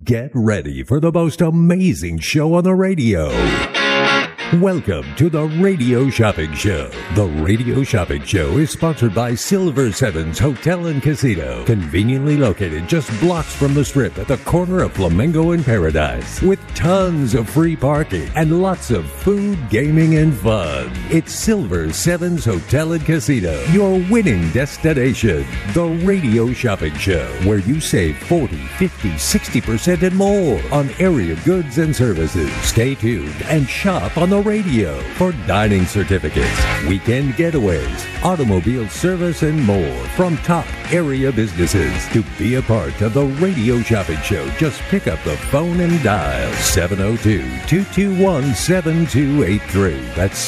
Get ready for the most amazing show on the radio. Welcome to the Radio Shopping Show. The Radio Shopping Show is sponsored by Silver Sevens Hotel and Casino, conveniently located just blocks from the Strip at the corner of Flamingo and Paradise, with tons of free parking and lots of food, gaming, and fun. It's Silver Sevens Hotel and Casino, your winning destination. The Radio Shopping Show, where you save 40, 50, 60% and more on area goods and services. Stay tuned and shop on the radio for dining certificates, weekend getaways, automobile service, and more from top area businesses. To be a part of the Radio Shopping Show, just pick up the phone and dial 702-221-7283. That's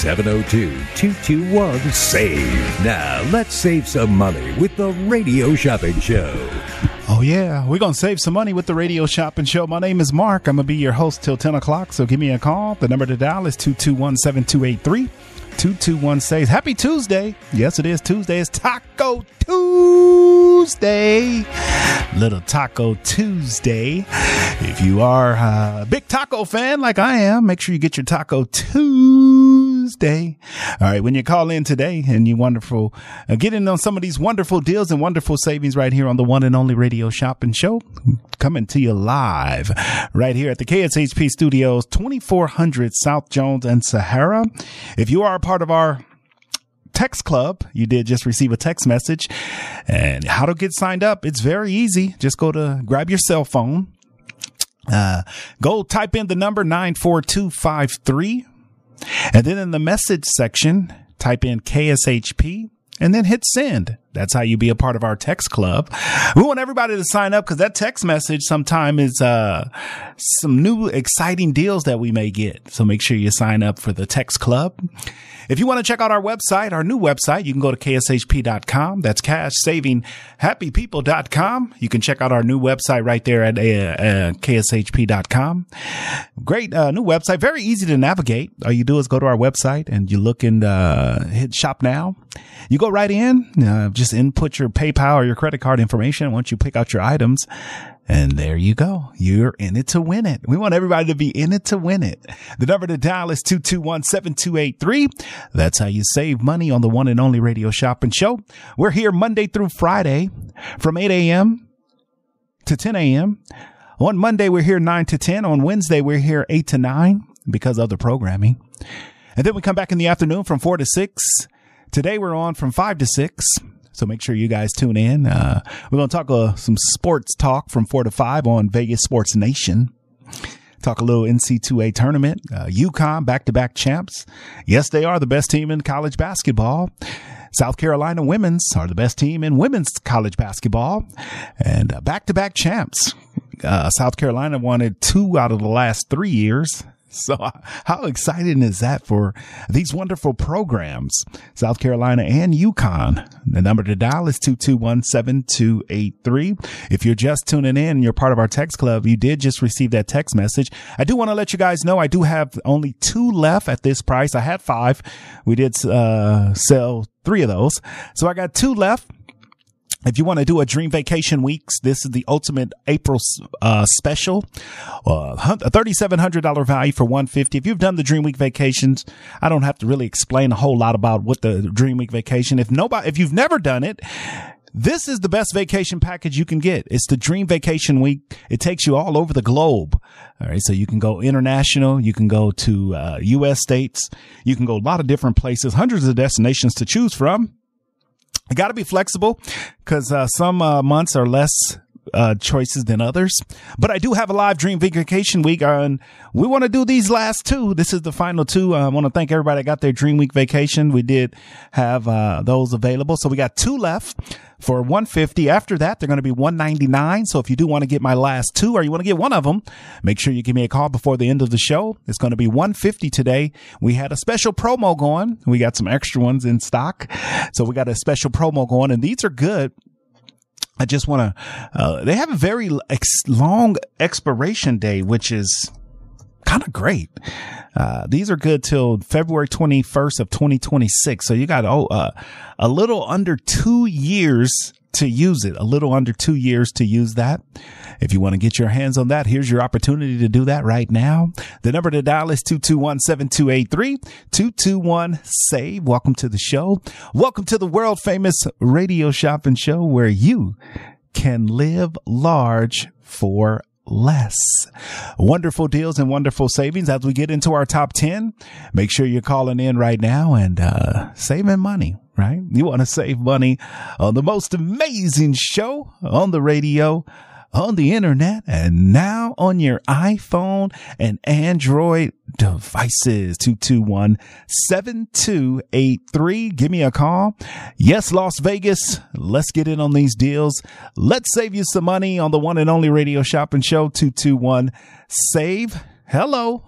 702-221-SAVE. Now, let's save some money with the Radio Shopping Show. Oh, yeah. We're going to save some money with the Radio Shopping Show. My name is Mark. I'm going to be your host till 10 o'clock, so give me a call. The number to dial is 221-7283. 221-SAVE. Happy Tuesday. Yes, it is Tuesday. It's Taco Tuesday. Little Taco Tuesday. If you are a big taco fan like I am, make sure you get your Taco Tuesday. All right, when you call in today and you wonderful, get in on some of these wonderful deals and wonderful savings right here on the one and only Radio Shopping Show, coming to you live right here at the KSHP Studios, 2400 South Jones and Sahara. If you are a part of our text club, you did just receive a text message. And how to get signed up, it's very easy. Just grab your cell phone, go type in the number 94253, and then in the message section, type in KSHP and then hit send. That's how you be a part of our text club. We want everybody to sign up because that text message sometime is some new exciting deals that we may get. So make sure you sign up for the text club. If you want to check out our website, our new website, you can go to kshp.com. That's cashsavinghappypeople.com. You can check out our new website right there at kshp.com. Great new website. Very easy to navigate. All you do is go to our website and you look and hit shop now. You go right in, just input your PayPal or your credit card information once you pick out your items. And there you go. You're in it to win it. We want everybody to be in it to win it. The number to dial is 221-7283. That's how you save money on the one and only Radio Shopping Show. We're here Monday through Friday from 8 a.m. to 10 a.m. On Monday, we're here 9 to 10. On Wednesday, we're here 8 to 9 because of the programming. And then we come back in the afternoon from 4 to 6. Today, we're on from 5 to 6. So make sure you guys tune in. We're going to talk some sports talk from 4 to 5 on Vegas Sports Nation. Talk a little NC2A tournament. UConn back-to-back champs. Yes, they are the best team in college basketball. South Carolina women's are the best team in women's college basketball. And back-to-back champs. South Carolina won 2 out of the last 3 years. So how exciting is that for these wonderful programs, South Carolina and UConn? The number to dial is 221-7283. If you're just tuning in and you're part of our text club, you did just receive that text message. I do want to let you guys know I do have only 2 left at this price. I had 5. We did sell 3 of those. So I got 2 left. If you want to do a Dream Vacation Weeks, this is the ultimate April special, a $3,700 value for $150. If you've done the Dream Week vacations, I don't have to really explain a whole lot about what the Dream Week vacation. If you've never done it, this is the best vacation package you can get. It's the Dream Vacation Week. It takes you all over the globe. All right. So you can go international. You can go to U.S. states. You can go a lot of different places, hundreds of destinations to choose from. You got to be flexible because some months are less choices than others. But I do have a live Dream Vacation Week, and we want to do these last 2. This is the final 2. I want to thank everybody that got their Dream Week vacation. We did have those available. So we got 2 left for $150. After that, they're going to be $199. So if you do want to get my last 2 or you want to get one of them, make sure you give me a call before the end of the show. It's going to be $150 today. We had a special promo going. We got some extra ones in stock. So we got a special promo going, and these are good. I just want to, they have a very long expiration date, which is kind of great. These are good till February 21st of 2026. So you got, a little under 2 years to use it, a little under 2 years to use that. If you want to get your hands on that, here's your opportunity to do that right now. The number to dial is 221-7283, 221-SAVE. Welcome to the show. Welcome to the world famous Radio Shopping Show, where you can live large for less. Wonderful deals and wonderful savings as we get into our top 10. Make sure you're calling in right now and saving money, right? You want to save money on the most amazing show on the radio, on the internet, and now on your iPhone and Android devices. 221-7283. Give me a call. Yes, Las Vegas. Let's get in on these deals. Let's save you some money on the one and only Radio Shopping Show. 221-SAVE. Hello.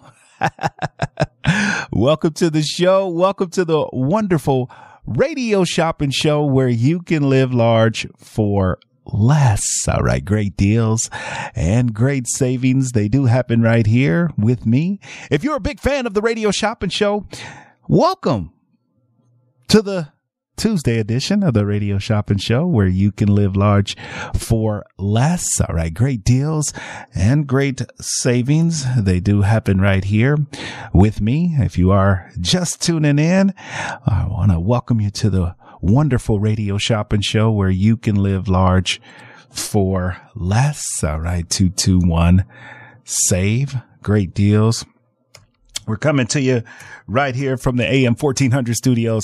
Welcome to the show. Welcome to the wonderful Radio Shopping Show, where you can live large for less. All right. Great deals and great savings. They do happen right here with me. If you're a big fan of the Radio Shopping Show, welcome to the Tuesday edition of the Radio Shopping Show, where you can live large for less. All right. Great deals and great savings. They do happen right here with me. If you are just tuning in, I want to welcome you to the wonderful Radio Shopping Show, where you can live large for less. All right. 221-SAVE. Great deals. We're coming to you right here from the AM 1400 studios,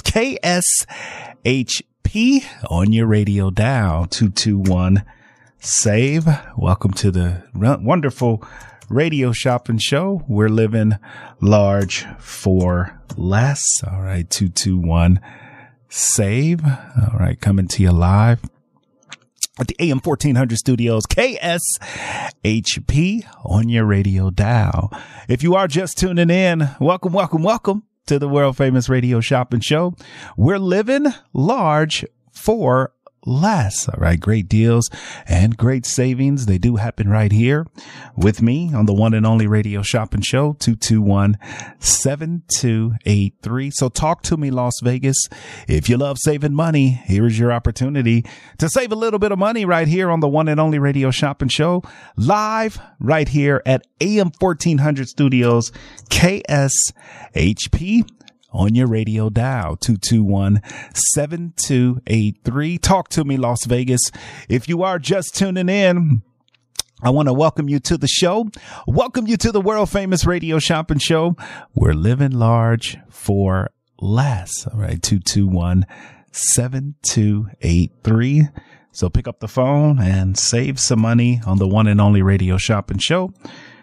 KSHP, on your radio dial. 221-SAVE. Welcome to the wonderful Radio Shopping Show. We're living large for less. All right. 221-SAVE. All right. Coming to you live at the AM 1400 studios, KSHP, on your radio dial. If you are just tuning in, welcome, welcome, welcome to the world famous Radio Shopping Show. We're living large for less. All right. Great deals and great savings. They do happen right here with me on the one and only Radio Shopping Show. 221-7283. So talk to me, Las Vegas. If you love saving money, here is your opportunity to save a little bit of money right here on the one and only Radio Shopping Show, live right here at AM 1400 studios, KSHP, on your radio dial. 221-7283. Talk to me, Las Vegas. If you are just tuning in, I want to welcome you to the show. Welcome you to the world famous Radio Shopping Show. We're living large for less. All right. 221-7283. So pick up the phone and save some money on the one and only Radio Shopping Show.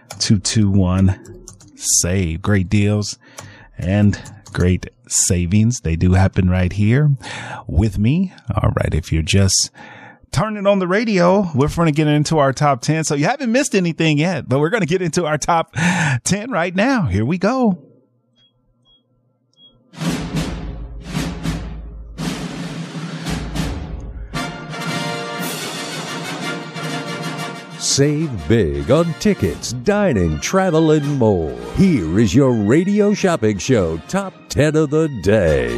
221-SAVE. Great deals and great savings. They do happen right here with me. All right. If you're just turning on the radio, we're going to get into our top 10. So you haven't missed anything yet, but we're going to get into our top 10 right now. Here we go. Save big on tickets, dining, travel, and more. Here is your Radio Shopping Show Top 10 of the day.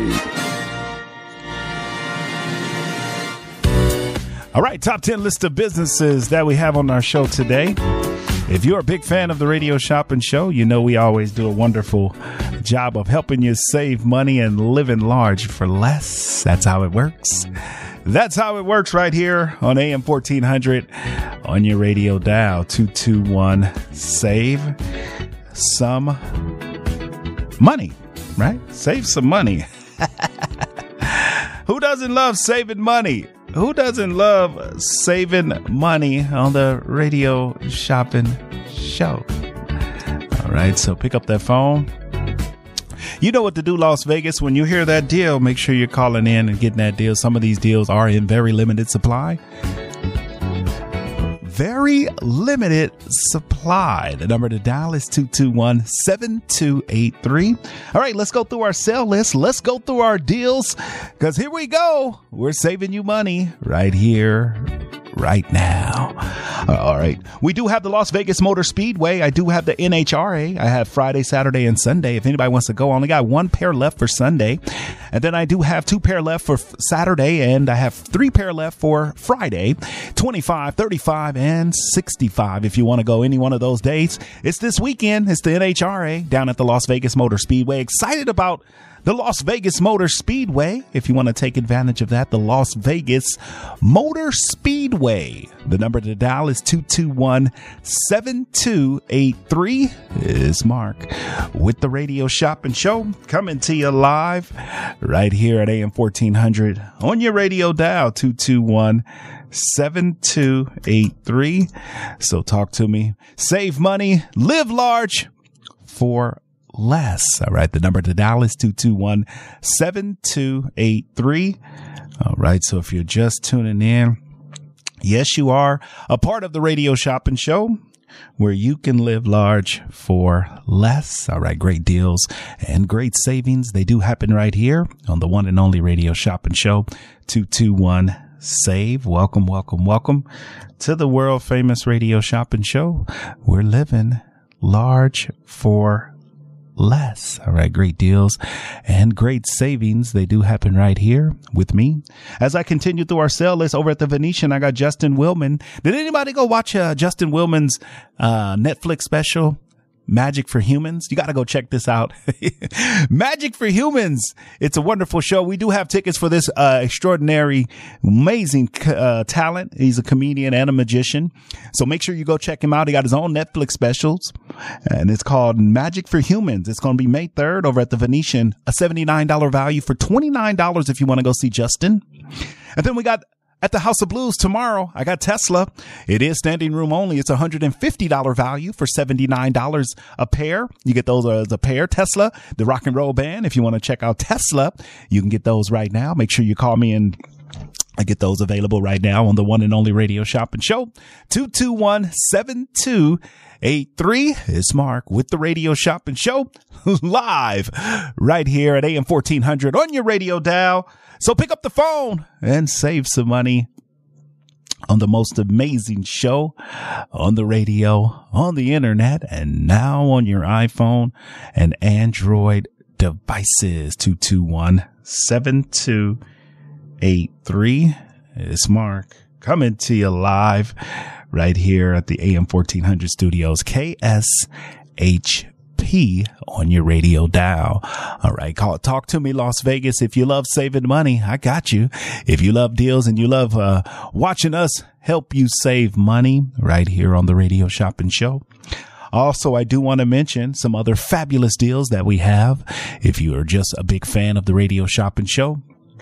All right, top 10 list of businesses that we have on our show today. If you're a big fan of the Radio Shopping Show, you know we always do a wonderful job of helping you save money and living large for less. That's how it works. That's how it works right here on AM 1400 on your radio dial. 221-SAVE. Some money, right? Save some money. Who doesn't love saving money? Who doesn't love saving money on the Radio Shopping Show? All right, so pick up that phone. You know what to do, Las Vegas. When you hear that deal, make sure you're calling in and getting that deal. Some of these deals are in very limited supply. Very limited supply. The number to dial is 221-7283. All right, let's go through our sale list. Let's go through our deals, because here we go. We're saving you money right here right now. All right. We do have the Las Vegas Motor Speedway. I do have the NHRA. I have Friday, Saturday, and Sunday. If anybody wants to go, I only got one pair left for Sunday. And then I do have 2 pair left for Saturday, and I have 3 pair left for Friday, 25, 35, and 65. If you want to go any one of those days, it's this weekend. It's the NHRA down at the Las Vegas Motor Speedway. Excited about the Las Vegas Motor Speedway. If you want to take advantage of that, the Las Vegas Motor Speedway. The number to dial is 221-7283. Is Mark with the Radio Shopping Show, coming to you live right here at AM 1400 on your radio dial, 221-7283. So talk to me, save money, live large for less. All right. The number to dial is 221-7283. All right. So if you're just tuning in, yes, you are a part of the Radio Shopping Show, where you can live large for less. All right. Great deals and great savings. They do happen right here on the one and only Radio Shopping Show, 221-SAVE. Welcome, welcome, welcome to the world famous Radio Shopping Show. We're living large for less. All right. Great deals and great savings. They do happen right here with me. As I continue through our sale list over at the Venetian, I got Justin Willman. Did anybody go watch Justin Willman's Netflix special, Magic for Humans? You got to go check this out. Magic for Humans. It's a wonderful show. We do have tickets for this extraordinary, amazing talent. He's a comedian and a magician. So make sure you go check him out. He got his own Netflix specials, and it's called Magic for Humans. It's going to be May 3rd over at the Venetian, a $79 value for $29 if you want to go see Justin. And then we got at the House of Blues tomorrow, I got Tesla. It is standing room only. It's $150 value for $79 a pair. You get those as a pair. Tesla, the rock and roll band. If you want to check out Tesla, you can get those right now. Make sure you call me, and I get those available right now on the one and only Radio Shopping Show. 221-7283. It's Mark with the Radio Shopping Show, live right here at AM 1400 on your radio dial. So pick up the phone and save some money on the most amazing show on the radio, on the internet, and now on your iPhone and Android devices. 221-7283. It's Mark coming to you live right here at the AM 1400 studios, KSHP on your radio dial. All right. Talk to me, Las Vegas. If you love saving money, I got you. If you love deals and you love watching us help you save money right here on the Radio Shopping Show. Also, I do want to mention some other fabulous deals that we have. If you are just a big fan of the Radio Shopping Show,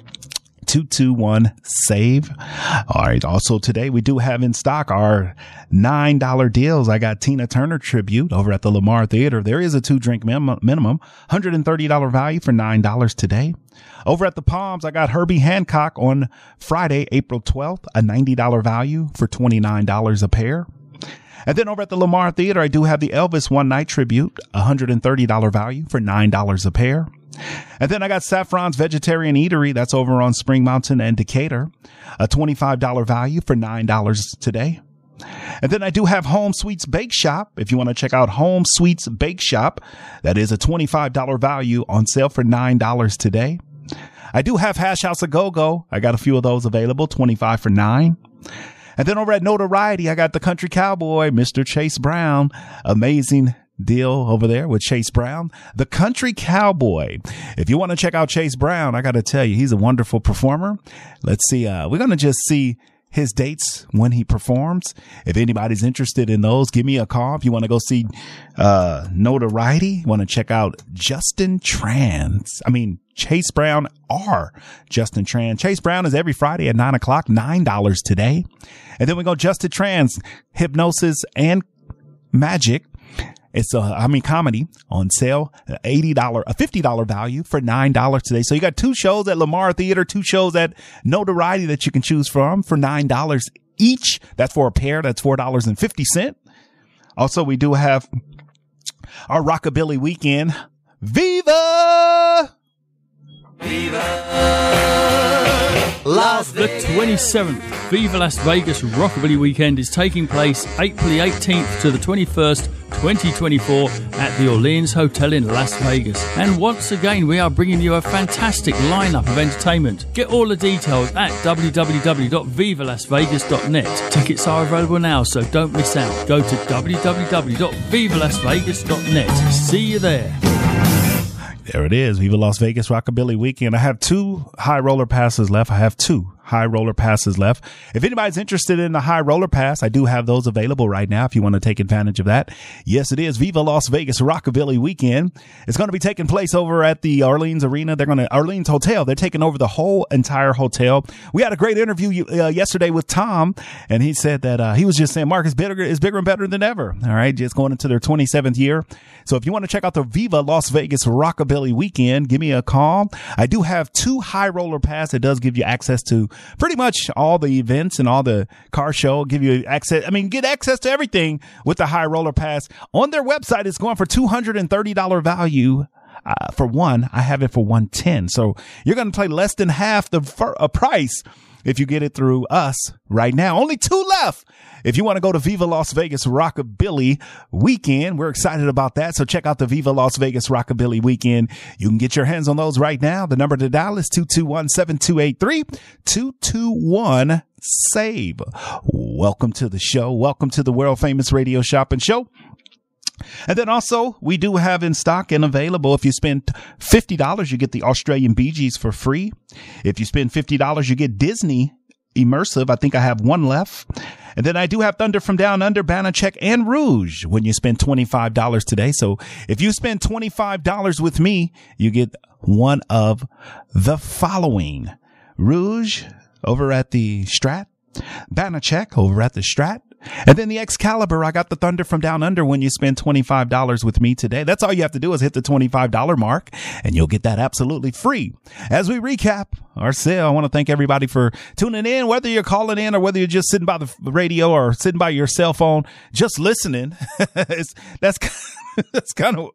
221-SAVE. All right. Also today we do have in stock our $9 deals. I got Tina Turner tribute over at the Lamar Theater. There is a 2-drink minimum, $130 value for $9 today. Over at the Palms, I got Herbie Hancock on Friday, April 12th, a $90 value for $29 a pair. And then over at the Lamar Theater, I do have the Elvis One Night tribute, $130 value for $9 a pair. And then I got Saffron's Vegetarian Eatery. That's over on Spring Mountain and Decatur, a $25 value for $9 today. And then I do have Home Sweets Bake Shop. If you want to check out Home Sweets Bake Shop, that is a $25 value on sale for $9 today. I do have Hash House A-Go-Go. I got a few of those available, $25 for $9. And then over at Notoriety, I got the Country Cowboy, Mr. Chase Brown. Amazing deal over there with Chase Brown, the Country Cowboy. If you want to check out Chase Brown, I got to tell you, he's a wonderful performer. Let's see. We're going to just see his dates when he performs. If anybody's interested in those, give me a call. If you want to go see Notoriety, want to check out Chase Brown or Justin Tran. Chase Brown is every Friday at 9 o'clock, $9 today. And then we go Justin Tran's Hypnosis and Magic. It's comedy on sale, a $50 value for $9 today. So you got 2 shows at Lamar Theater, 2 shows at Notoriety that you can choose from for $9 each. That's for a pair. That's $4.50. Also, we do have our Rockabilly Weekend. Viva! Viva! Las The Vegas. 27th Viva Las Vegas Rockabilly Weekend is taking place April the 18th to the 21st, 2024 at the Orleans Hotel in Las Vegas. And once again, we are bringing you a fantastic lineup of entertainment. Get all the details at www.vivalasvegas.net. Tickets are available now, so don't miss out. Go to www.vivalasvegas.net. See you there. There it is. Viva Las Vegas Rockabilly Weekend. I have 2 high roller passes left. If anybody's interested in the high roller pass, I do have those available right now if you want to take advantage of that. Yes, it is Viva Las Vegas Rockabilly Weekend. It's going to be taking place over at the Orleans Arena. Orleans Hotel. They're taking over the whole entire hotel. We had a great interview yesterday with Tom, and he said that he was just saying Mark is bigger and better than ever. All right, just going into their 27th year. So if you want to check out the Viva Las Vegas Rockabilly Weekend, give me a call. I do have 2 high roller pass. It does give you access to pretty much all the events and all the car show. Give you access. Get access to everything with the high roller pass. On their website, it's going for $230 value. For one, I have it for $110. So you're going to pay less than half the price if you get it through us right now. Only 2 left. If you want to go to Viva Las Vegas Rockabilly Weekend, we're excited about that. So check out the Viva Las Vegas Rockabilly Weekend. You can get your hands on those right now. The number to dial is 221-7283, 221-SAVE. Welcome to the show. Welcome to the world famous radio shopping show. And then also, we do have in stock and available, if you spend $50, you get the Australian Bee Gees for free. If you spend $50, you get Disney Immersive. I think I have 1 left. And then I do have Thunder from Down Under, Banachek, and Rouge when you spend $25 today. So if you spend $25 with me, you get one of the following: Rouge over at the Strat, Banachek over at the Strat, and then the Excalibur. I got the Thunder from Down Under when you spend $25 with me today. That's all you have to do is hit the $25 mark and you'll get that absolutely free. As we recap our sale, I want to thank everybody for tuning in, whether you're calling in or whether you're just sitting by the radio or sitting by your cell phone, just listening. That's kind of,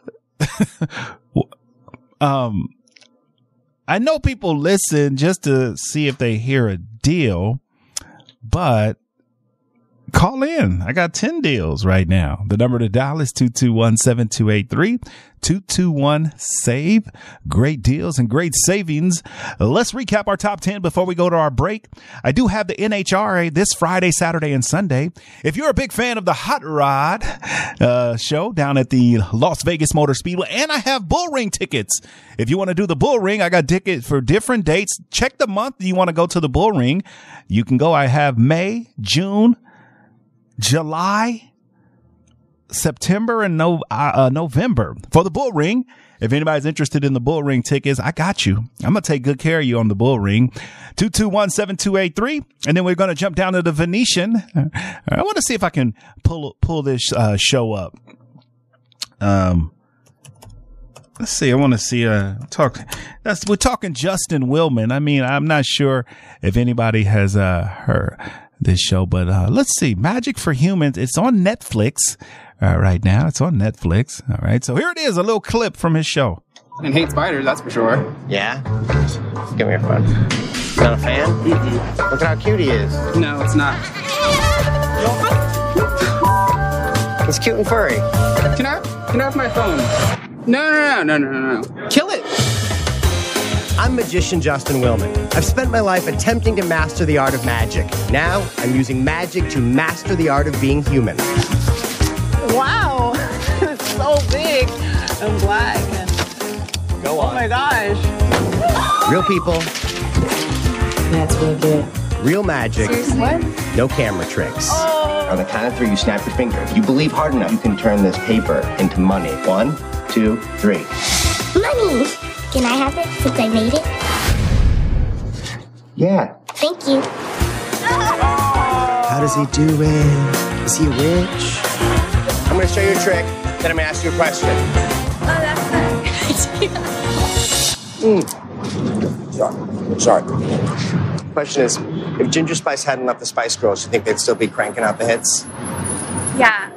I know people listen just to see if they hear a deal, but call in. I got 10 deals right now. The number to dial is 221-7283, 221-SAVE. Great deals and great savings. Let's recap our top 10 before we go to our break. I do have the NHRA this Friday, Saturday, and Sunday. If you're a big fan of the Hot Rod show down at the Las Vegas Motor Speedway, and I have bull ring tickets. If you want to do the bull ring, I got tickets for different dates. Check the month you want to go to the bull ring. You can go. I have May, June, July, September, and November for the bull ring. If anybody's interested in the bull ring tickets, I got you. I'm going to take good care of you on the bull ring. 221-7283. And then we're going to jump down to the Venetian. I want to see if I can pull this show up. Let's see. I want to see we're talking Justin Willman. I'm not sure if anybody has heard this show, but let's see. Magic for Humans. It's on Netflix right now. It's on Netflix. All right. So here it is, a little clip from his show. And hate spiders, that's for sure. Yeah? Give me your phone. Not a fan? Mm-mm. Look at how cute he is. No, it's not. He's cute and furry. Can I have my phone? No. Kill it. I'm magician Justin Willman. I've spent my life attempting to master the art of magic. Now, I'm using magic to master the art of being human. Wow, it's so big and black. Go on. Oh my gosh. Real people. That's real good. Real magic. Seriously? What? No camera tricks. Oh. On the count of 3, you snap your finger. If you believe hard enough, you can turn this paper into money. 1, 2, 3. Money! Can I have it since I made it? Yeah. Thank you. How does he do it? Is he a witch? I'm going to show you a trick, then I'm going to ask you a question. Oh, that's not Sorry. Question is, if Ginger Spice hadn't left the Spice Girls, you think they'd still be cranking out the hits? Yeah.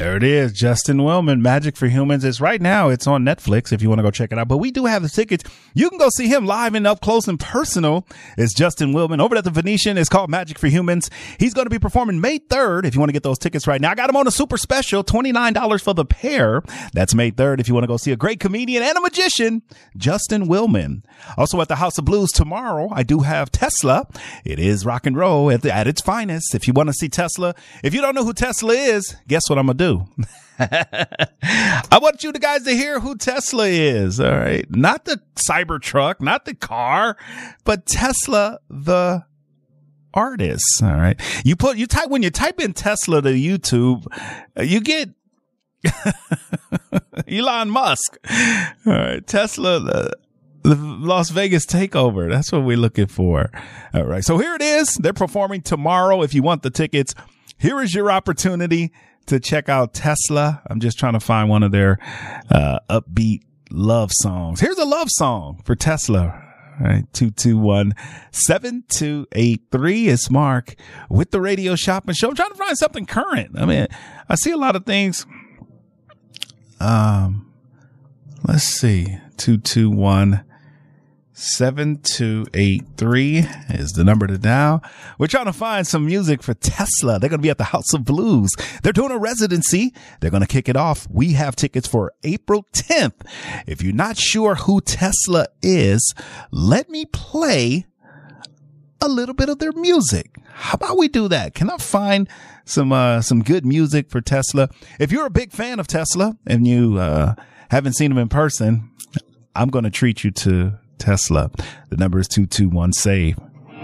There it is. Justin Willman, Magic for Humans. It's right now. It's on Netflix if you want to go check it out. But we do have the tickets. You can go see him live and up close and personal. It's Justin Willman over at the Venetian. It's called Magic for Humans. He's going to be performing May 3rd. If you want to get those tickets right now, I got him on a super special, $29 for the pair. That's May 3rd. If you want to go see a great comedian and a magician, Justin Willman. Also at the House of Blues tomorrow, I do have Tesla. It is rock and roll at its finest. If you want to see Tesla, if you don't know who Tesla is, guess what I'm going to do? I want you guys to hear who Tesla is. All right. Not the Cybertruck, not the car, but Tesla, the artist. All right. When you type in Tesla to YouTube, you get Elon Musk. All right. Tesla, the Las Vegas takeover. That's what we're looking for. All right. So here it is. They're performing tomorrow. If you want the tickets, here is your opportunity to check out Tesla. I'm just trying to find one of their upbeat love songs. Here's a love song for Tesla. All right, 221-7283. It's Mark with the Radio Shopping Show. I'm trying to find something current. I mean, I see a lot of things. Let's see. 221-7283 is the number to dial. We're trying to find some music for Tesla. They're going to be at the House of Blues. They're doing a residency. They're going to kick it off. We have tickets for April 10th. If you're not sure who Tesla is, let me play a little bit of their music. How about we do that? Can I find some good music for Tesla? If you're a big fan of Tesla and you haven't seen them in person, I'm going to treat you to Tesla. The number is 221-SAVE.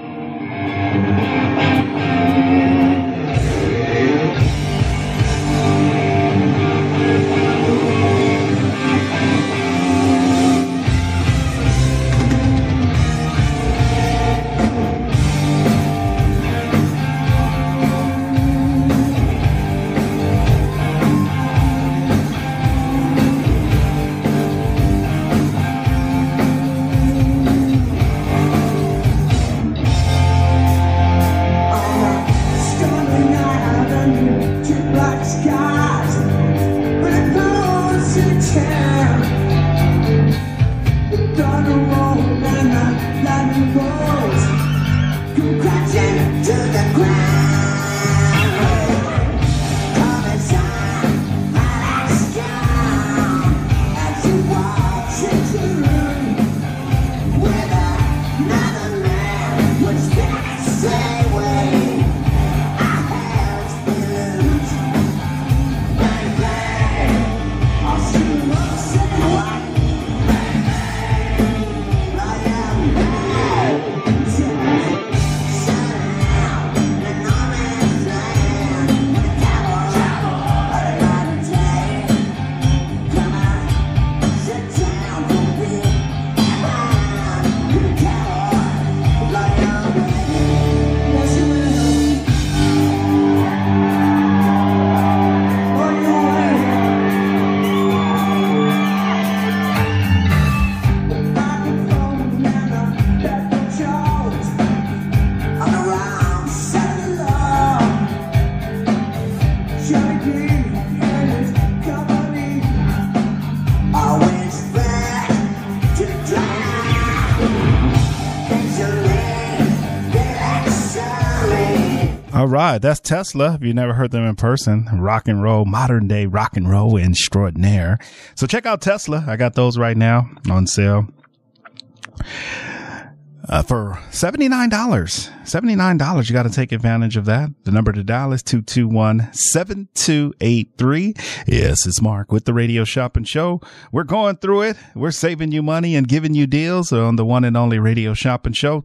All right, that's Tesla. If you never heard them in person, rock and roll, modern day rock and roll extraordinaire. So check out Tesla. I got those right now on sale for $79. $79. You got to take advantage of that. The number to dial is 221-7283. Yes, it's Mark with the Radio Shopping Show. We're going through it. We're saving you money and giving you deals on the one and only Radio Shopping Show,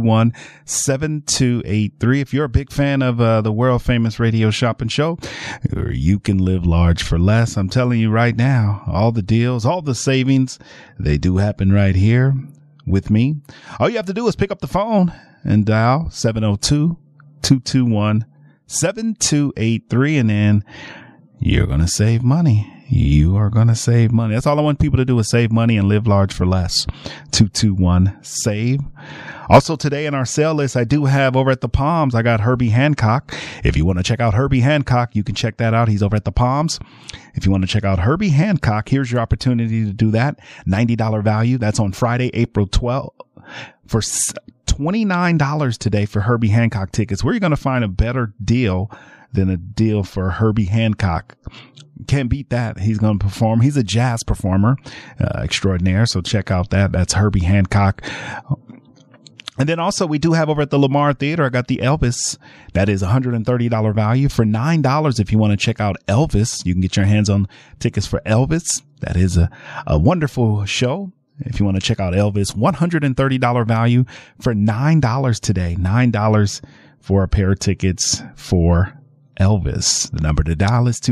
221-7283. If you're a big fan of the world famous Radio Shopping Show, you can live large for less. I'm telling you right now, all the deals, all the savings, they do happen right here with me. All you have to do is pick up the phone and dial 702-221-7283, and then you're going to save money. You are going to save money. That's all I want people to do is save money and live large for less. 221-SAVE. Also today in our sale list, I do have over at the Palms, I got Herbie Hancock. If you want to check out Herbie Hancock, you can check that out. He's over at the Palms. If you want to check out Herbie Hancock, here's your opportunity to do that. $90 value. That's on Friday, April 12th for $29 today for Herbie Hancock tickets. Where are you going to find a better deal than a deal for Herbie Hancock? Can't beat that. He's going to perform. He's a jazz performer extraordinaire. So check out that. That's Herbie Hancock. And then also we do have over at the Lamar Theater, I got the Elvis. That is $130 value for $9. If you want to check out Elvis, you can get your hands on tickets for Elvis. That is a wonderful show. If you want to check out Elvis, $130 value for $9 today. $9 for a pair of tickets for Elvis. The number to dial is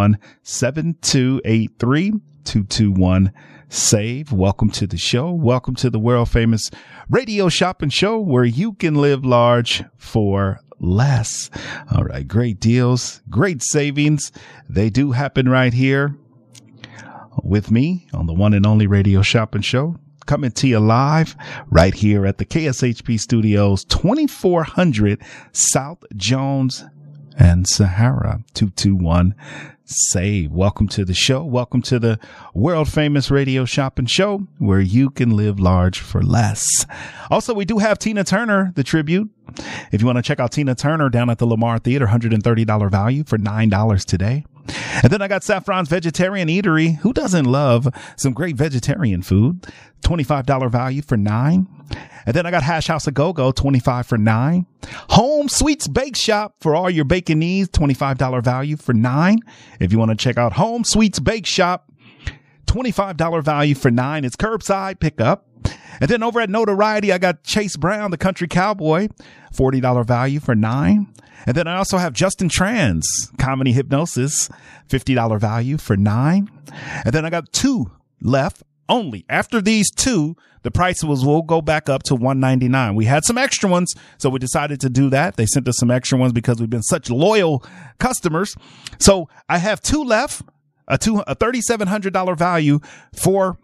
221-7283, 221-SAVE. Welcome to the show. Welcome to the world famous radio shopping show where you can live large for less. All right. Great deals, great savings. They do happen right here with me on the one and only radio shopping show. Coming to you live right here at the KSHP Studios, 2400 South Jones and Sahara. 221-SAVE. Welcome to the show. Welcome to the world famous radio shopping show where you can live large for less. Also, we do have Tina Turner, the tribute. If you want to check out Tina Turner down at the Lamar Theater, $130 value for $9 today. And then I got Saffron's Vegetarian Eatery. Who doesn't love some great vegetarian food? $25 value for $9. And then I got Hash House A Go-Go, $25 for $9. Home Sweets Bake Shop for all your baking needs, $25 value for $9. If you want to check out Home Sweets Bake Shop, $25 value for $9. It's curbside pickup. And then over at Notoriety, I got Chase Brown, the country cowboy, $40 value for $9. And then I also have Justin Trans, Comedy Hypnosis, $50 value for $9. And then I got 2 left only. After these 2, the price will go back up to $199. We had some extra ones, so we decided to do that. They sent us some extra ones because we've been such loyal customers. So I have 2 left, a $3,700 value for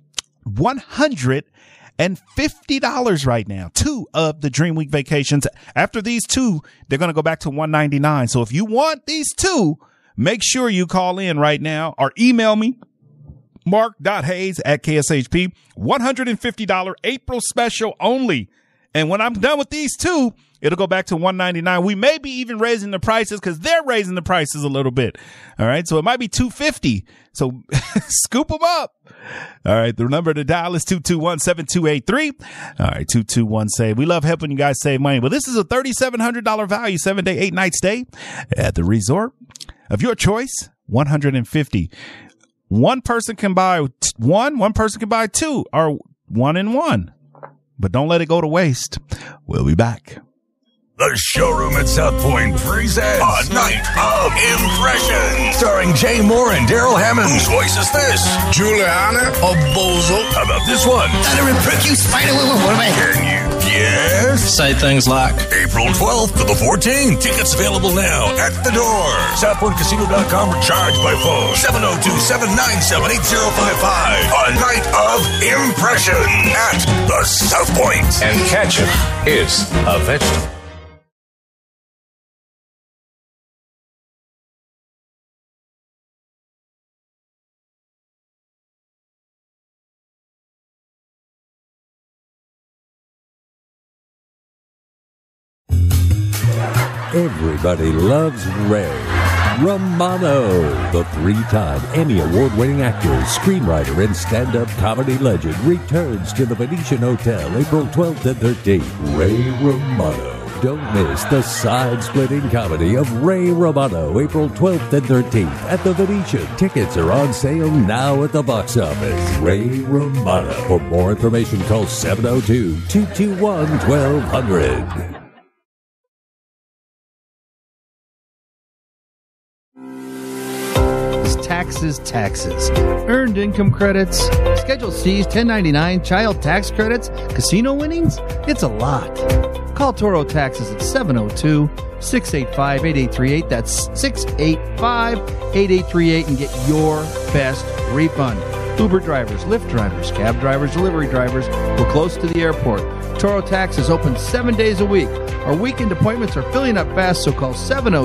$150 right now. 2 of the Dream Week vacations. After these 2, they're going to go back to $199. So if you want these 2, make sure you call in right now or email me, mark.hayes@KSHP. $150 April special only. And when I'm done with these 2, it'll go back to $199. We may be even raising the prices because they're raising the prices a little bit. All right. So it might be $250. So scoop them up. All right. The number to dial is 221-7283. All right. 221-SAVE. We love helping you guys save money. Well, this is a $3,700 value, 7-day, 8-night stay at the resort of your choice. $150. One person can buy one person can buy 2 or 1 and 1. But don't let it go to waste. We'll be back. The Showroom at South Point presents A Night of Impression, starring Jay Moore and Daryl Hammond. Whose voice is this? Juliana or Bozo? How about this one? Gotta reprick you, spider. What am I? Can you guess? Say things like April 12th to the 14th. Tickets available now at the door. SouthPointCasino.com or charged by phone. 702-797-8055. A Night of Impression at the South Point. And ketchup is a vegetable. Everybody loves Ray Romano, the 3-time Emmy Award-winning actor, screenwriter, and stand-up comedy legend, returns to the Venetian Hotel April 12th and 13th. Ray Romano. Don't miss the side-splitting comedy of Ray Romano, April 12th and 13th at the Venetian. Tickets are on sale now at the box office. Ray Romano. For more information, call 702-221-1200. Taxes. Earned income credits, Schedule C's, 1099, child tax credits, casino winnings. It's a lot. Call Toro Taxes at 702-685-8838. That's 685-8838 and get your best refund. Uber drivers, Lyft drivers, cab drivers, delivery drivers. We're close to the airport. Toro Taxes open 7 days a week. Our weekend appointments are filling up fast, so call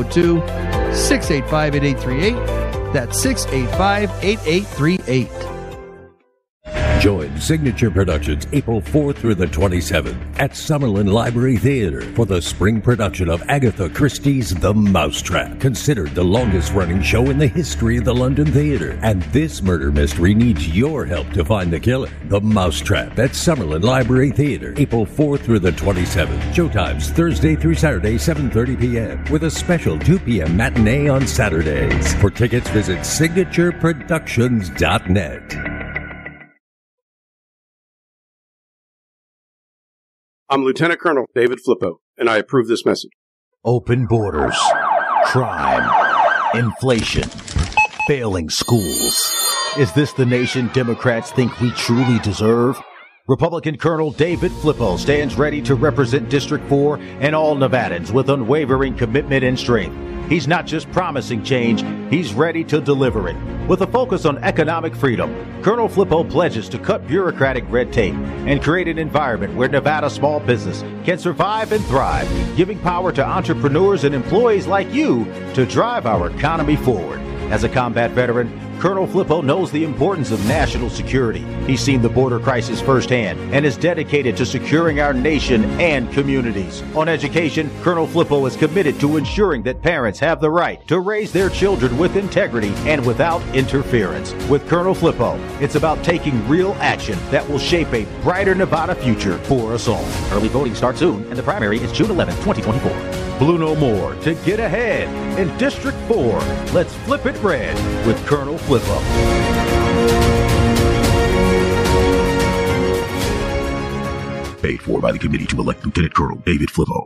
702-685-8838. That's 685-8838. Join Signature Productions April 4th through the 27th at Summerlin Library Theater for the spring production of Agatha Christie's The Mousetrap, considered the longest-running show in the history of the London theater. And this murder mystery needs your help to find the killer. The Mousetrap at Summerlin Library Theater, April 4th through the 27th. Showtimes Thursday through Saturday, 7:30 p.m. with a special 2 p.m. matinee on Saturdays. For tickets, visit signatureproductions.net. I'm Lieutenant Colonel David Flippo, and I approve this message. Open borders, crime, inflation, failing schools. Is this the nation Democrats think we truly deserve? Republican Colonel David Flippo stands ready to represent District 4 and all Nevadans with unwavering commitment and strength. He's not just promising change, he's ready to deliver it. With a focus on economic freedom, Colonel Flippo pledges to cut bureaucratic red tape and create an environment where Nevada small business can survive and thrive, giving power to entrepreneurs and employees like you to drive our economy forward. As a combat veteran, Colonel Flippo knows the importance of national security. He's seen the border crisis firsthand and is dedicated to securing our nation and communities. On education, Colonel Flippo is committed to ensuring that parents have the right to raise their children with integrity and without interference. With Colonel Flippo, it's about taking real action that will shape a brighter Nevada future for us all. Early voting starts soon, and the primary is June 11, 2024. Blue no more to get ahead. In District 4, let's flip it red with Colonel Flippo. Paid for by the committee to elect Lieutenant Colonel David Flippo.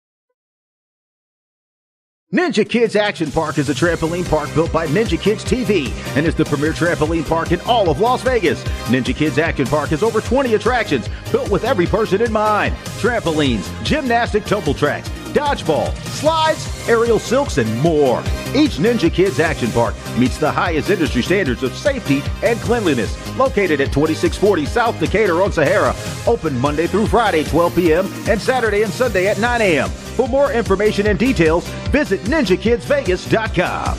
Ninja Kids Action Park is a trampoline park built by Ninja Kids TV and is the premier trampoline park in all of Las Vegas. Ninja Kids Action Park has over 20 attractions built with every person in mind. Trampolines, gymnastic tumble tracks, dodgeball, slides, aerial silks, and more. Each Ninja Kids Action Park meets the highest industry standards of safety and cleanliness. Located at 2640 South Decatur on Sahara. Open Monday through Friday, 12 p.m. and Saturday and Sunday at 9 a.m. For more information and details, visit NinjaKidsVegas.com.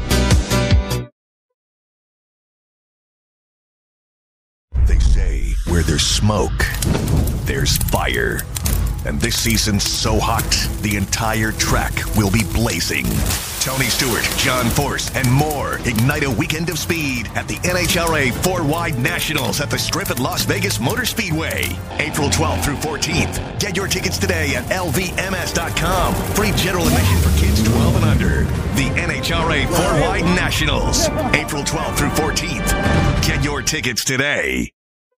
They say where there's smoke, there's fire. And this season so hot, the entire track will be blazing. Tony Stewart, John Force, and more ignite a weekend of speed at the NHRA 4-Wide Nationals at the Strip at Las Vegas Motor Speedway. April 12th through 14th. Get your tickets today at lvms.com. Free general admission for kids 12 and under. The NHRA 4-Wide Nationals. April 12th through 14th. Get your tickets today.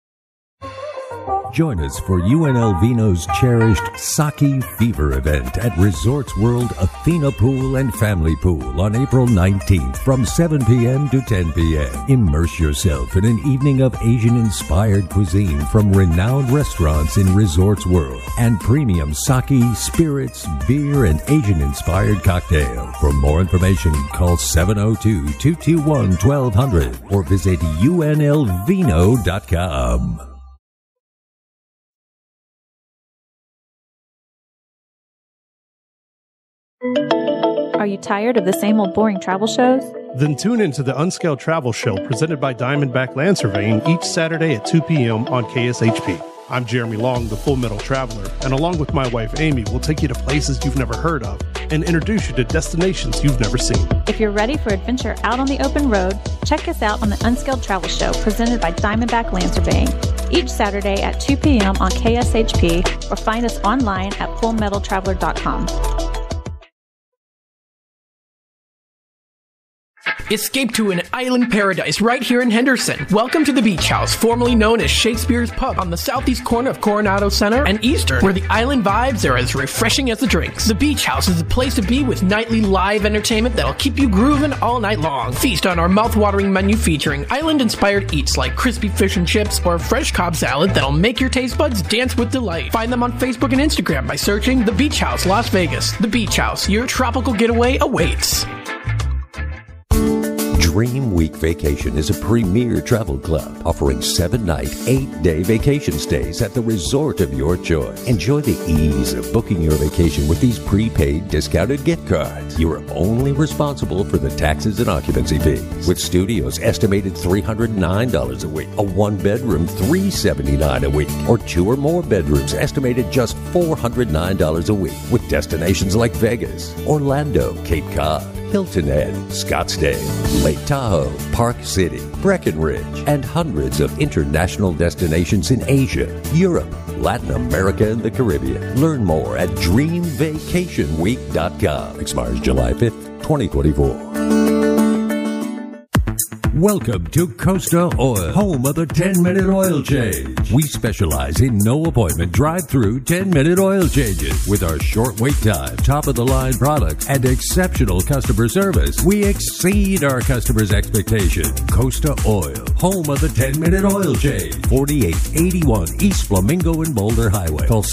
Join us for UNLVino's cherished Sake Fever event at Resorts World Athena Pool and Family Pool on April 19th from 7 p.m. to 10 p.m. Immerse yourself in an evening of Asian-inspired cuisine from renowned restaurants in Resorts World and premium sake, spirits, beer, and Asian-inspired cocktail. For more information, call 702-221-1200 or visit unlvino.com. Are you tired of the same old boring travel shows? Then tune into the Unscaled Travel Show presented by Diamondback Land Surveying each Saturday at 2 p.m. on KSHP. I'm Jeremy Long, the Full Metal Traveler, and along with my wife Amy, we'll take you to places you've never heard of and introduce you to destinations you've never seen. If you're ready for adventure out on the open road, check us out on the Unscaled Travel Show presented by Diamondback Land Surveying each Saturday at 2 p.m. on KSHP or find us online at fullmetaltraveler.com. Escape to an island paradise right here in Henderson. Welcome to the Beach House, formerly known as Shakespeare's Pub, on the southeast corner of Coronado Center and Eastern, where the island vibes are as refreshing as the drinks. The Beach House is the place to be with nightly live entertainment that'll keep you grooving all night long. Feast on our mouth-watering menu featuring island-inspired eats like crispy fish and chips or fresh Cobb salad that'll make your taste buds dance with delight. Find them on Facebook and Instagram by searching The Beach House, Las Vegas. The Beach House, your tropical getaway awaits. Dream Week Vacation is a premier travel club offering 7-night, 8-day vacation stays at the resort of your choice. Enjoy the ease of booking your vacation with these prepaid discounted gift cards. You are only responsible for the taxes and occupancy fees. With studios estimated $309 a week, a one-bedroom $379 a week, or 2 or more bedrooms estimated just $409 a week. With destinations like Vegas, Orlando, Cape Cod, Hilton Head, Scottsdale, Lake Tahoe, Park City, Breckenridge, and hundreds of international destinations in Asia, Europe, Latin America, and the Caribbean. Learn more at DreamVacationWeek.com. Expires July 5th, 2024. Welcome to Costa Oil, home of the 10-minute oil change. We specialize in no-appointment, drive-through 10-minute oil changes. With our short wait time, top-of-the-line products, and exceptional customer service, we exceed our customers' expectations. Costa Oil, home of the 10-minute oil change. 4881 East Flamingo and Boulder Highway. Call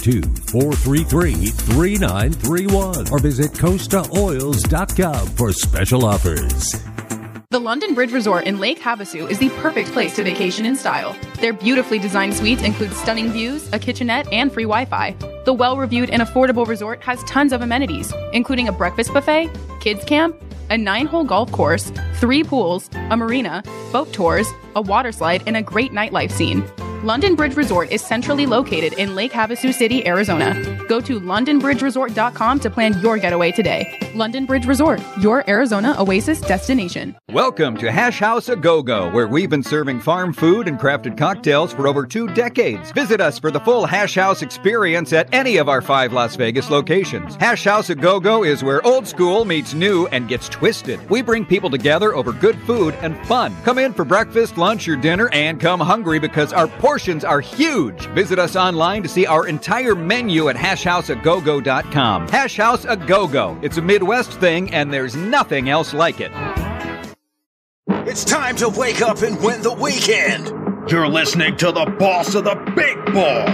702-433-3931 or visit CostaOils.com for special offers. The London Bridge Resort in Lake Havasu is the perfect place to vacation in style. Their beautifully designed suites include stunning views, a kitchenette, and free Wi-Fi. The well-reviewed and affordable resort has tons of amenities, including a breakfast buffet, kids camp, a 9-hole golf course, 3 pools, a marina, boat tours, a water slide, and a great nightlife scene. London Bridge Resort is centrally located in Lake Havasu City, Arizona. Go to LondonBridgeResort.com to plan your getaway today. London Bridge Resort, your Arizona oasis destination. Welcome to Hash House A Go-Go, where we've been serving farm food and crafted cocktails for over 2 decades. Visit us for the full Hash House experience at any of our 5 Las Vegas locations. Hash House A Go-Go is where old school meets new and gets twisted. We bring people together over good food and fun. Come in for breakfast, lunch, or dinner, and come hungry because our portions are huge. Visit us online to see our entire menu at hashhouseagogo.com. Hash House A Go-Go. It's a Midwest thing, and there's nothing else like it. It's time to wake up and win the weekend. You're listening to the boss of the big ball,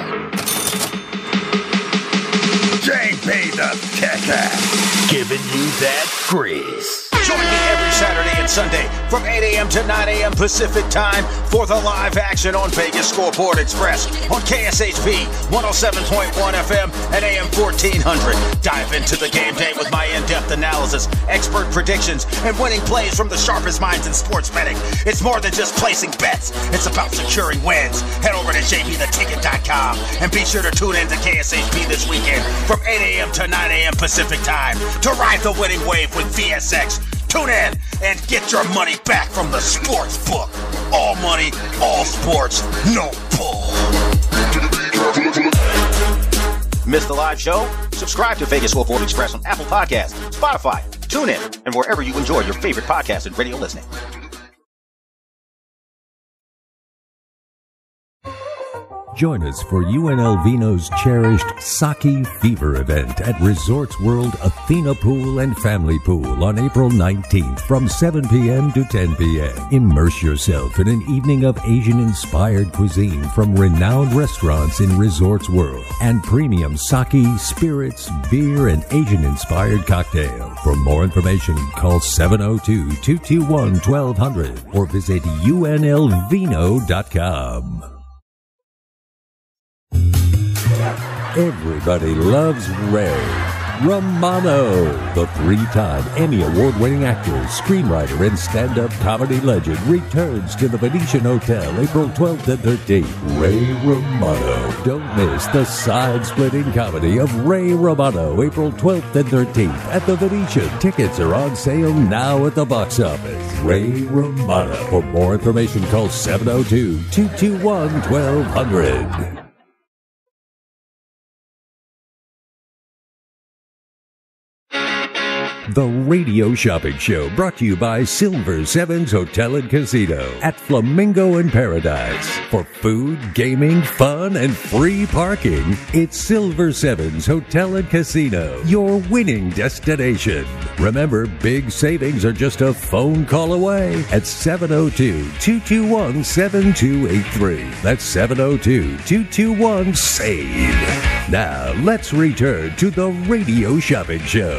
JP the Kicker, giving you that grease. Join me every Saturday and Sunday from 8 a.m. to 9 a.m. Pacific Time for the live action on Vegas Scoreboard Express on KSHP 107.1 FM and AM 1400. Dive into the game day with my in-depth analysis, expert predictions, and winning plays from the sharpest minds in sports betting. It's more than just placing bets. It's about securing wins. Head over to jptheticket.com and be sure to tune in to KSHP this weekend from 8 a.m. to 9 a.m. Pacific Time to ride the winning wave with VSX. Tune in and get your money back from the sports book. All money, all sports, no bull. Miss the live show? Subscribe to Vegas Scoreboard Express on Apple Podcasts, Spotify, TuneIn, and wherever you enjoy your favorite podcast and radio listening. Join us for UNL Vino's cherished Sake Fever event at Resorts World Athena Pool and Family Pool on April 19th from 7 p.m. to 10 p.m. Immerse yourself in an evening of Asian-inspired cuisine from renowned restaurants in Resorts World and premium sake, spirits, beer, and Asian-inspired cocktails. For more information, call 702-221-1200 or visit unlvino.com. Everybody loves Ray Romano, the 3-time Emmy Award-winning actor, screenwriter, and stand-up comedy legend, returns to the Venetian Hotel April 12th and 13th. Ray Romano. Don't miss the side-splitting comedy of Ray Romano, April 12th and 13th at the Venetian. Tickets are on sale now at the box office. Ray Romano. For more information, call 702-221-1200. The Radio Shopping Show, brought to you by Silver Sevens Hotel and Casino at Flamingo in Paradise. For food, gaming, fun, and free parking, it's Silver Sevens Hotel and Casino, your winning destination. Remember, big savings are just a phone call away at 702-221-7283. That's 702-221-SAVE. Now, let's return to the Radio Shopping Show.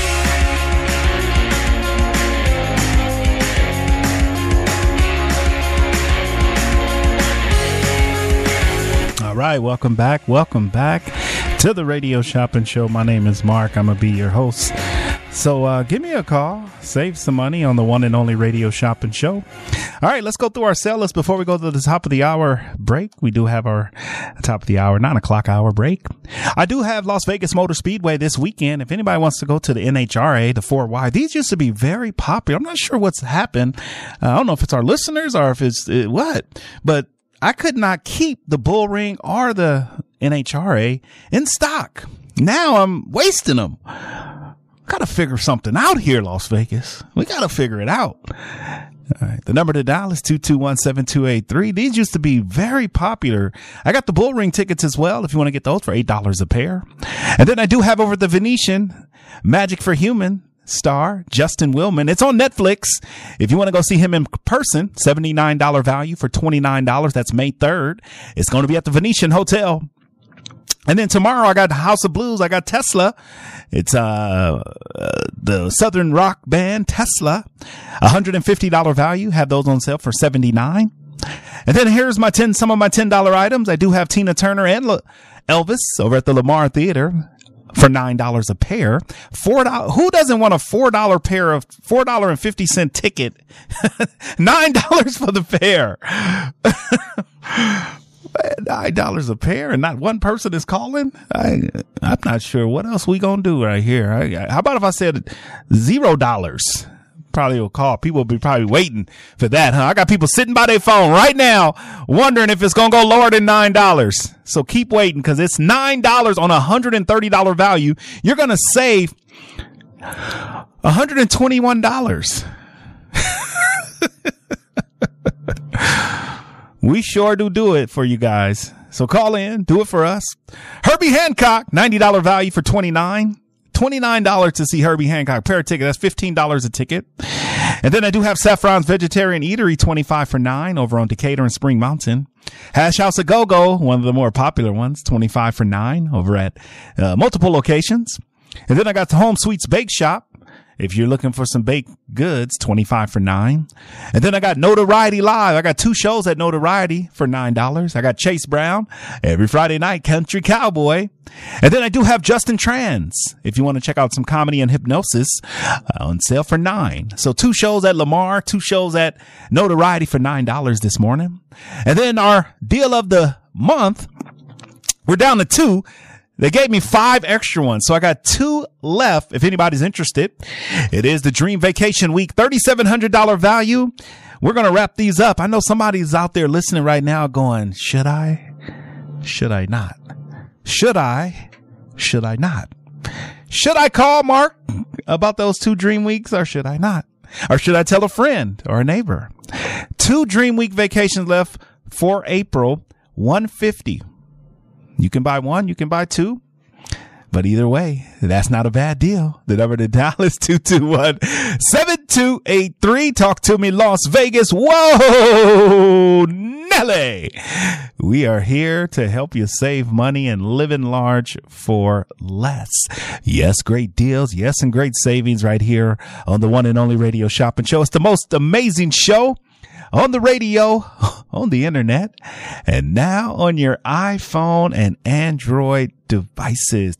All right, welcome back to the Radio Shopping Show. My name is Mark. I'm gonna be your host. So give me a call, save some money on the one and only Radio Shopping Show. All right, let's go through our sale list before we go to the top of the hour break. We do have our top of the hour, 9 o'clock hour break. I do have Las Vegas Motor Speedway this weekend. If anybody wants to go to the NHRA, the 4Y, these used to be very popular. I'm not sure what's happened. I don't know if it's our listeners or if it's what, but I could not keep the bull ring or the NHRA in stock. Now I'm wasting them. Got to figure something out here, Las Vegas. We got to figure it out. All right. The number to dial is 221-7283. These used to be very popular. I got the bull ring tickets as well if you want to get those for $8 a pair. And then I do have over at the Venetian, Magic for Human star Justin Willman. It's on Netflix. If you want to go see him in person, $79 value for $29. That's May 3rd. It's going to be at the Venetian Hotel. And then tomorrow I got House of Blues. I got Tesla. It's the Southern rock band Tesla. $150 value. Have those on sale for $79. And then here's some of my $10 items. I do have Tina Turner and Elvis over at the Lamar Theater for $9 a pair. $4. Who doesn't want a $4 pair of $4.50 ticket? $9 for the pair. $9 a pair and not one person is calling. I'm not sure what else we gonna do right here. How about if I said $0? Probably will call. People will be probably waiting for that, huh? I got people sitting by their phone right now wondering if it's gonna go lower than $9. So keep waiting, because it's $9 on $130 value. You're gonna save $121. We sure do it for you guys. So call in, do it for us. Herbie Hancock, $90 value for $29. $29 to see Herbie Hancock. Pair of ticket, that's $15 a ticket. And then I do have Saffron's Vegetarian Eatery, 25 for $9 over on Decatur and Spring Mountain. Hash House A Go-Go, one of the more popular ones, 25 for $9 over at multiple locations. And then I got the Home Sweets Bake Shop. If you're looking for some baked goods, 25 for $9. And then I got Notoriety Live. I got 2 shows at Notoriety for $9. I got Chase Brown every Friday night, Country Cowboy. And then I do have Justin Trans. If you want to check out some comedy and hypnosis, on sale for $9. So 2 shows at Lamar, 2 shows at Notoriety for $9 this morning. And then our deal of the month, we're down to 2. They gave me 5 extra ones, so I got 2 left if anybody's interested. It is the Dream Vacation Week, $3,700 value. We're going to wrap these up. I know somebody's out there listening right now going, should I? Should I not? Should I? Should I not? Should I call Mark about those 2 Dream Weeks, or should I not? Or should I tell a friend or a neighbor? 2 Dream Week vacations left for April, $150. You can buy 1, you can buy 2. But either way, that's not a bad deal. The number to dial is 221-7283. Talk to me, Las Vegas. Whoa, Nelly. We are here to help you save money and live in large for less. Yes, great deals. Yes, and great savings right here on the one and only Radio Shopping Show. It's the most amazing show on the radio, on the internet, and now on your iPhone and Android devices.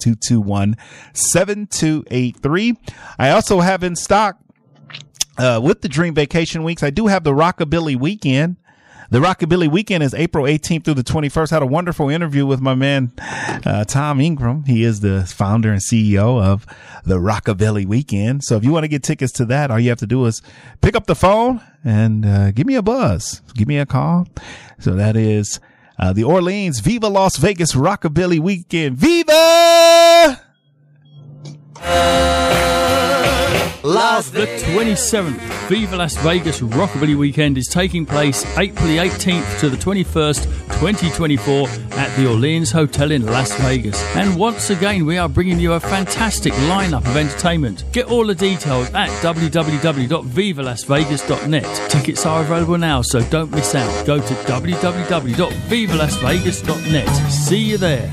221-7283. I also have in stock, with the Dream Vacation Weeks, I do have the Rockabilly Weekend. The Rockabilly Weekend is April 18th through the 21st. I had a wonderful interview with my man, Tom Ingram. He is the founder and CEO of the Rockabilly Weekend. So if you want to get tickets to that, all you have to do is pick up the phone and give me a buzz. Give me a call. So that is the Orleans Viva Las Vegas Rockabilly Weekend. Viva! Las Vegas. The 27th Viva Las Vegas Rockabilly Weekend is taking place April the 18th to the 21st, 2024 at the Orleans Hotel in Las Vegas. And once again, we are bringing you a fantastic lineup of entertainment. Get all the details at www.vivalasvegas.net. Tickets are available now, so don't miss out. Go to www.vivalasvegas.net. See you there.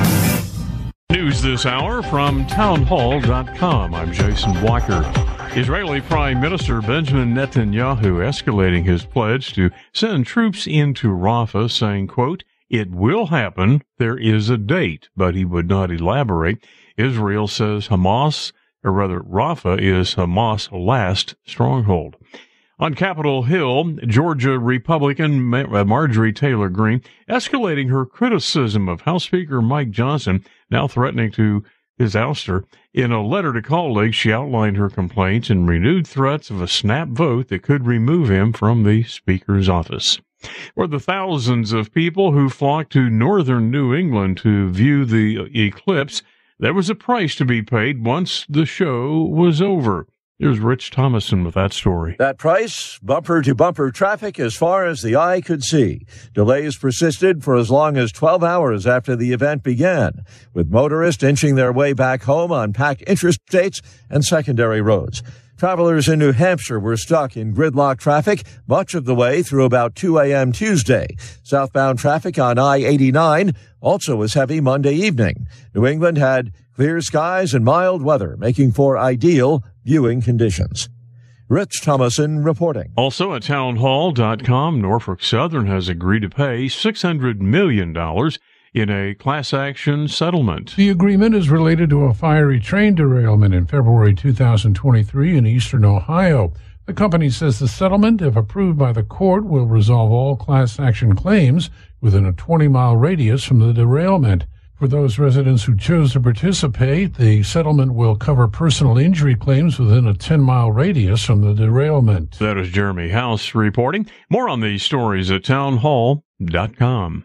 News this hour from townhall.com. I'm Jason Walker. Israeli Prime Minister Benjamin Netanyahu escalating his pledge to send troops into Rafah, saying, quote, "It will happen. There is a date," but he would not elaborate. Israel says Rafah is Hamas' last stronghold. On Capitol Hill, Georgia Republican Marjorie Taylor Greene escalating her criticism of House Speaker Mike Johnson, now threatening to his ouster. In a letter to colleagues, she outlined her complaints and renewed threats of a snap vote that could remove him from the Speaker's office. For the thousands of people who flocked to northern New England to view the eclipse, there was a price to be paid once the show was over. Here's Rich Thomason with that story. That price, bumper-to-bumper traffic as far as the eye could see. Delays persisted for as long as 12 hours after the event began, with motorists inching their way back home on packed interstates and secondary roads. Travelers in New Hampshire were stuck in gridlock traffic much of the way through about 2 a.m. Tuesday. Southbound traffic on I-89 also was heavy Monday evening. New England had clear skies and mild weather, making for ideal viewing conditions. Rich Thomason reporting. Also at townhall.com, Norfolk Southern has agreed to pay $600 million in a class action settlement. The agreement is related to a fiery train derailment in February 2023 in eastern Ohio. The company says the settlement, if approved by the court, will resolve all class action claims within a 20-mile radius from the derailment. For those residents who chose to participate, the settlement will cover personal injury claims within a 10-mile radius from the derailment. That is Jeremy House reporting. More on these stories at townhall.com.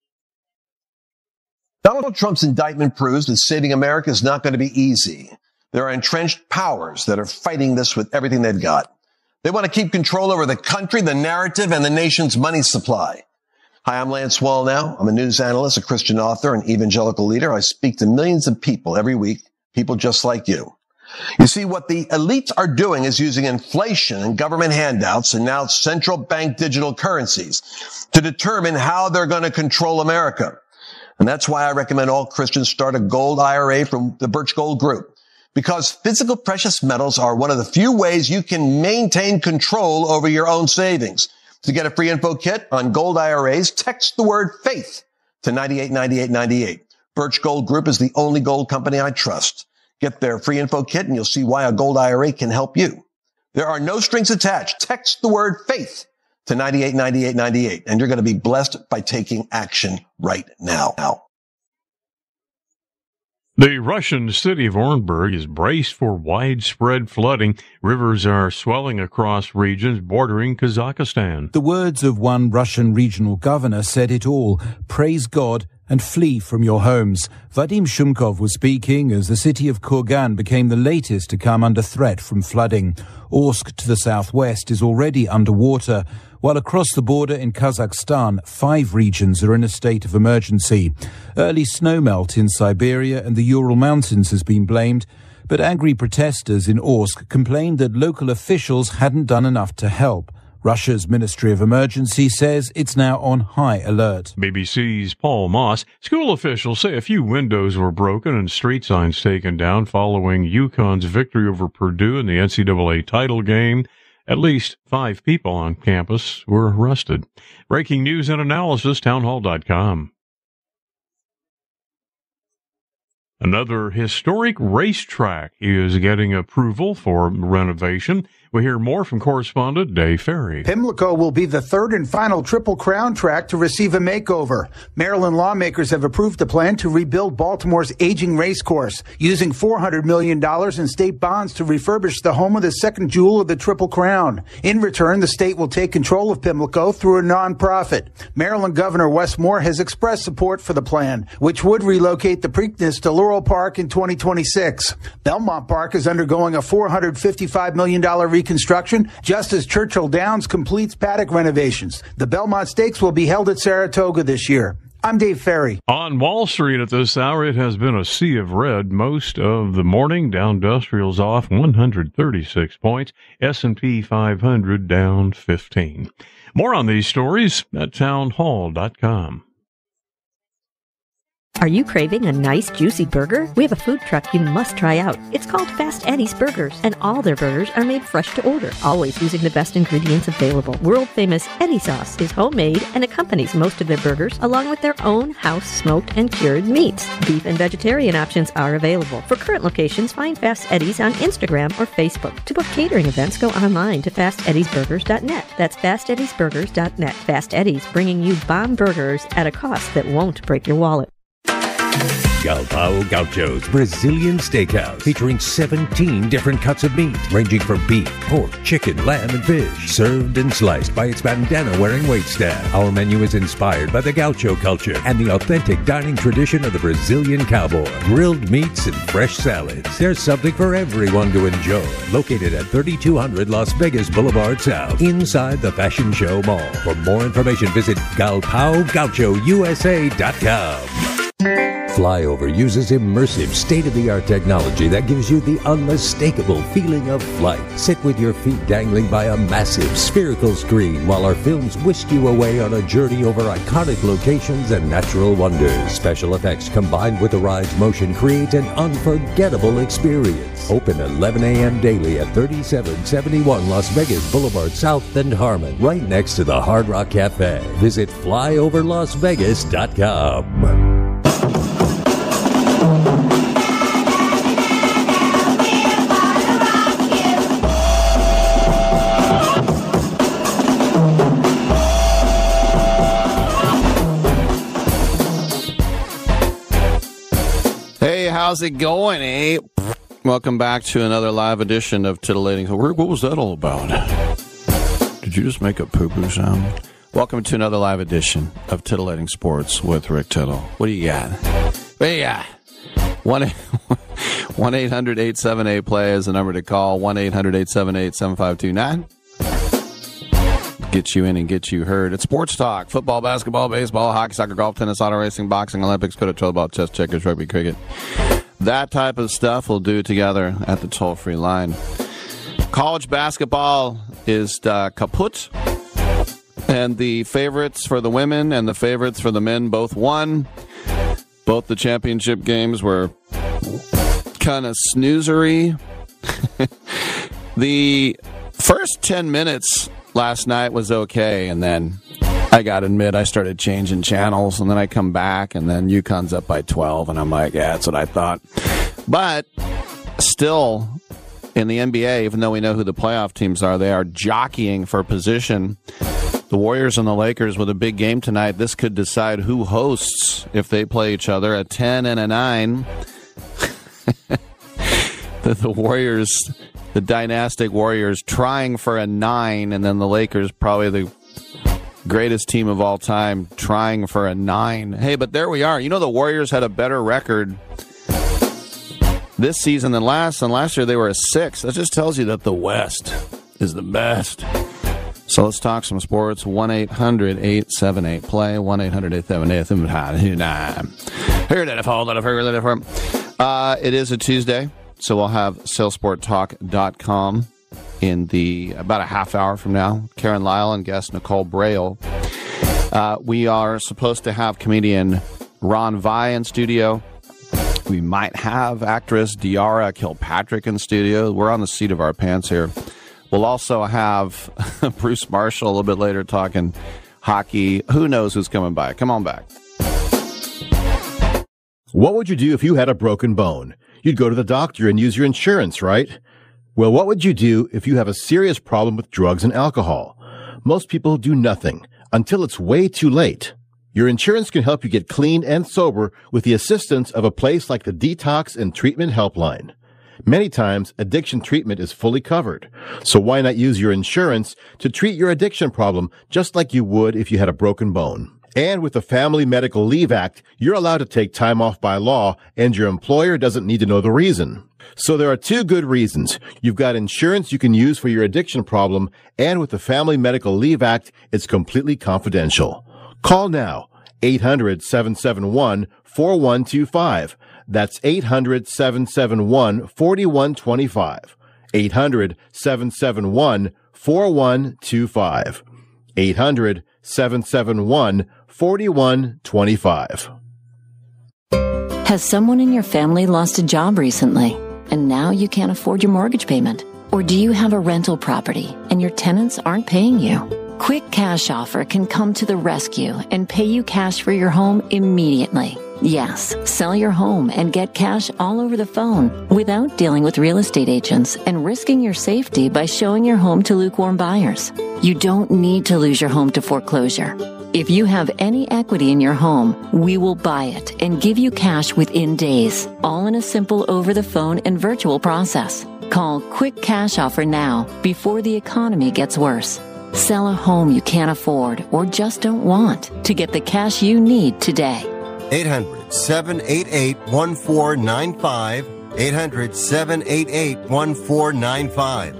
Donald Trump's indictment proves that saving America is not going to be easy. There are entrenched powers that are fighting this with everything they've got. They want to keep control over the country, the narrative, and the nation's money supply. Hi, I'm Lance Wallnau. I'm a news analyst, a Christian author, and evangelical leader. I speak to millions of people every week, people just like you. You see, what the elites are doing is using inflation and government handouts and now central bank digital currencies to determine how they're going to control America. And that's why I recommend all Christians start a gold IRA from the Birch Gold Group. Because physical precious metals are one of the few ways you can maintain control over your own savings. To get a free info kit on gold IRAs, text the word faith to 989898. Birch Gold Group is the only gold company I trust. Get their free info kit and you'll see why a gold IRA can help you. There are no strings attached. Text the word faith to 989898 and you're going to be blessed by taking action right now. The Russian city of Orenburg is braced for widespread flooding. Rivers are swelling across regions bordering Kazakhstan. The words of one Russian regional governor said it all. Praise God and flee from your homes. Vadim Shumkov was speaking as the city of Kurgan became the latest to come under threat from flooding. Orsk to the southwest is already underwater, while across the border in Kazakhstan, 5 regions are in a state of emergency. Early snowmelt in Siberia and the Ural Mountains has been blamed, but angry protesters in Orsk complained that local officials hadn't done enough to help. Russia's Ministry of Emergency says it's now on high alert. BBC's Paul Moss. School officials say a few windows were broken and street signs taken down following UConn's victory over Purdue in the NCAA title game. At least 5 people on campus were arrested. Breaking news and analysis, townhall.com. Another historic racetrack is getting approval for renovation. We hear more from correspondent Dave Ferry. Pimlico will be the third and final Triple Crown track to receive a makeover. Maryland lawmakers have approved a plan to rebuild Baltimore's aging racecourse, using $400 million in state bonds to refurbish the home of the second jewel of the Triple Crown. In return, the state will take control of Pimlico through a nonprofit. Maryland Governor Wes Moore has expressed support for the plan, which would relocate the Preakness to Laurel Floral Park in 2026. Belmont Park is undergoing a $455 million reconstruction, just as Churchill Downs completes paddock renovations. The Belmont Stakes will be held at Saratoga this year. I'm Dave Ferry. On Wall Street at this hour, it has been a sea of red most of the morning. Dow Industrial's off 136 points. S&P 500 down 15. More on these stories at townhall.com. Are you craving a nice, juicy burger? We have a food truck you must try out. It's called Fast Eddie's Burgers, and all their burgers are made fresh to order, always using the best ingredients available. World-famous Eddie sauce is homemade and accompanies most of their burgers, along with their own house-smoked and cured meats. Beef and vegetarian options are available. For current locations, find Fast Eddie's on Instagram or Facebook. To book catering events, go online to fasteddiesburgers.net. That's fasteddiesburgers.net. Fast Eddie's, bringing you bomb burgers at a cost that won't break your wallet. Galpao Gaucho's Brazilian Steakhouse, featuring 17 different cuts of meat, ranging from beef, pork, chicken, lamb, and fish, served and sliced by its bandana-wearing waitstaff. Our menu is inspired by the gaucho culture and the authentic dining tradition of the Brazilian cowboy. Grilled meats and fresh salads. There's something for everyone to enjoy. Located at 3200 Las Vegas Boulevard South, inside the Fashion Show Mall. For more information, visit galpaogauchousa.com. Flyover uses immersive, state-of-the-art technology that gives you the unmistakable feeling of flight. Sit with your feet dangling by a massive spherical screen while our films whisk you away on a journey over iconic locations and natural wonders. Special effects combined with the ride's motion create an unforgettable experience. Open 11 a.m. daily at 3771 Las Vegas Boulevard South and Harmon, right next to the Hard Rock Cafe. Visit flyoverlasvegas.com. Hey, how's it going, eh? Welcome back to another live edition of Titillating. What was that all about? Did you just make a poo-poo sound? Welcome to another live edition of Titillating Sports with Rick Tittle. What do you got? What do you got? 1-800-878-PLAY is the number to call. 1-800-878-7529. Get you in and get you heard. It's sports talk. Football, basketball, baseball, hockey, soccer, golf, tennis, auto racing, boxing, Olympics, cricket, total chess, checkers, rugby, cricket. That type of stuff we'll do together at the toll-free line. College basketball is kaput. And the favorites for the women and the favorites for the men both won. Both the championship games were kind of snoozery. The first 10 minutes last night was okay, and then I got to admit I started changing channels, and then I come back, and then UConn's up by 12, and I'm like, yeah, that's what I thought. But still, in the NBA, even though we know who the playoff teams are, they are jockeying for position. The Warriors and the Lakers with a big game tonight. This could decide who hosts if they play each other. A 10 and a 9. The Warriors, the dynastic Warriors, trying for a 9, and then the Lakers, probably the greatest team of all time, trying for a 9. Hey, but there we are. You know, the Warriors had a better record this season than last. And last year they were a 6. That just tells you that the West is the best. So let's talk some sports. 1-800-878-PLAY. 1-800-878-7529. It is a Tuesday, so we'll have salesporttalk.com in about a half hour from now. Karen Lyle and guest Nicole Braille. We are supposed to have comedian Ron Vai in studio. We might have actress Diara Kilpatrick in studio. We're on the seat of our pants here. We'll also have Bruce Marshall a little bit later talking hockey. Who knows who's coming by? Come on back. What would you do if you had a broken bone? You'd go to the doctor and use your insurance, right? Well, what would you do if you have a serious problem with drugs and alcohol? Most people do nothing until it's way too late. Your insurance can help you get clean and sober with the assistance of a place like the Detox and Treatment Helpline. Many times, addiction treatment is fully covered. So why not use your insurance to treat your addiction problem just like you would if you had a broken bone? And with the Family Medical Leave Act, you're allowed to take time off by law, and your employer doesn't need to know the reason. So there are two good reasons. You've got insurance you can use for your addiction problem, and with the Family Medical Leave Act, it's completely confidential. Call now, 800-771-4125. That's 800-771-4125. 800-771-4125. 800-771-4125. Has someone in your family lost a job recently, and now you can't afford your mortgage payment? Or do you have a rental property and your tenants aren't paying you? Quick Cash Offer can come to the rescue and pay you cash for your home immediately. Yes, sell your home and get cash all over the phone without dealing with real estate agents and risking your safety by showing your home to lukewarm buyers. You don't need to lose your home to foreclosure. If you have any equity in your home, we will buy it and give you cash within days, all in a simple over-the-phone and virtual process. Call Quick Cash Offer now before the economy gets worse. Sell a home you can't afford or just don't want to get the cash you need today. 800-788-1495. 800-788-1495.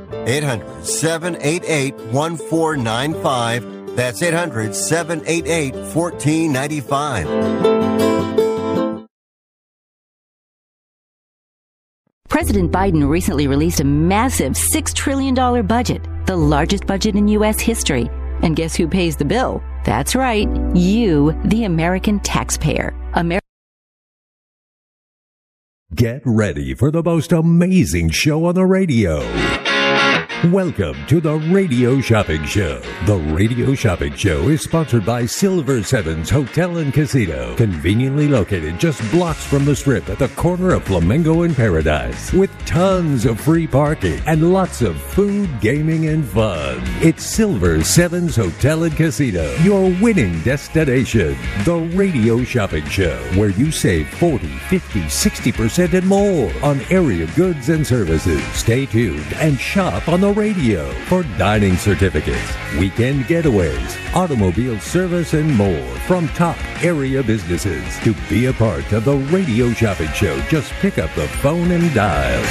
800-788-1495. That's 800-788-1495. President Biden recently released a massive $6 trillion budget, the largest budget in U.S. history. And guess who pays the bill? That's right, you, the American taxpayer. Get ready for the most amazing show on the radio. Welcome to the Radio Shopping Show. The Radio Shopping Show is sponsored by Silver Sevens Hotel and Casino, conveniently located just blocks from the Strip at the corner of Flamingo and Paradise, with tons of free parking and lots of food, gaming, and fun. It's Silver Sevens Hotel and Casino, your winning destination. The Radio Shopping Show, where you save 40, 50, 60% and more on area goods and services. Stay tuned and shop on the radio for dining certificates, weekend getaways, automobile service, and more from top area businesses. To be a part of the Radio Shopping Show, just pick up the phone and dial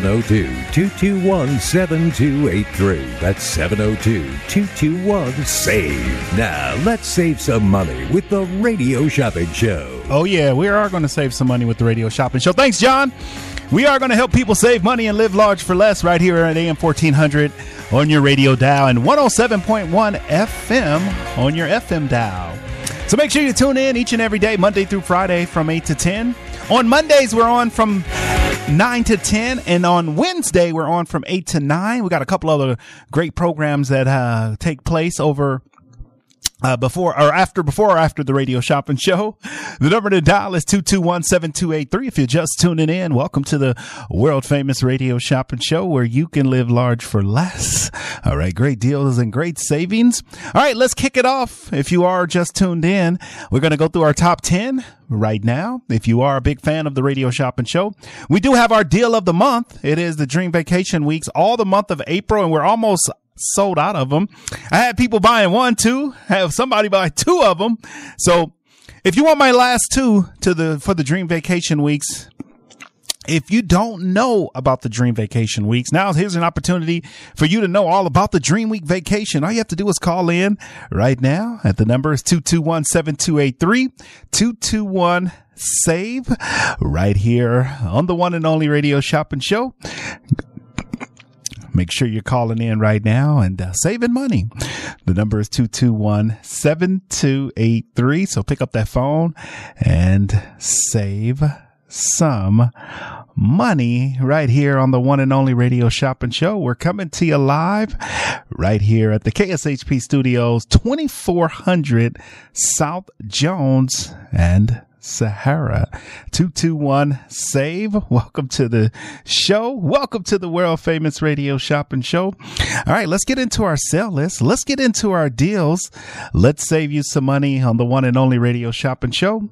702-221-7283. That's 702-221-SAVE. Now, let's save some money with the Radio Shopping Show. Oh, yeah, we are going to save some money with the Radio Shopping Show. Thanks, John. We are going to help people save money and live large for less right here at AM 1400 on your radio dial and 107.1 FM on your FM dial. So make sure you tune in each and every day, Monday through Friday from 8 to 10. On Mondays, we're on from 9 to 10, and on Wednesday, we're on from 8 to 9. We got a couple other great programs that take place over before or after the Radio Shopping Show. The number to dial is 221-7283. If you're just tuning in, welcome to the world famous Radio Shopping Show, where you can live large for less. All right, great deals and great savings. All right, let's kick it off. If you are just tuned in, we're going to go through our top 10 right now. If you are a big fan of the Radio Shopping Show, we do have our deal of the month. It is the Dream Vacation Weeks all the month of April, and we're almost sold out of them. I had people buying 1, 2, have somebody buy 2 of them. So if you want my last 2 for the Dream Vacation Weeks, if you don't know about the Dream Vacation Weeks, now here's an opportunity for you to know all about the Dream Week Vacation. All you have to do is call in right now at the number is 221-7283, 221-SAVE, right here on the one and only Radio Shopping Show. Make sure you're calling in right now and saving money. The number is 221-7283. So pick up that phone and save some money right here on the one and only Radio Shopping Show. We're coming to you live right here at the KSHP Studios, 2400 South Jones and Sahara. 221-SAVE. Welcome to the show. Welcome to the world famous Radio Shopping Show. All right, let's get into our sale list. Let's get into our deals. Let's save you some money on the one and only Radio Shopping Show.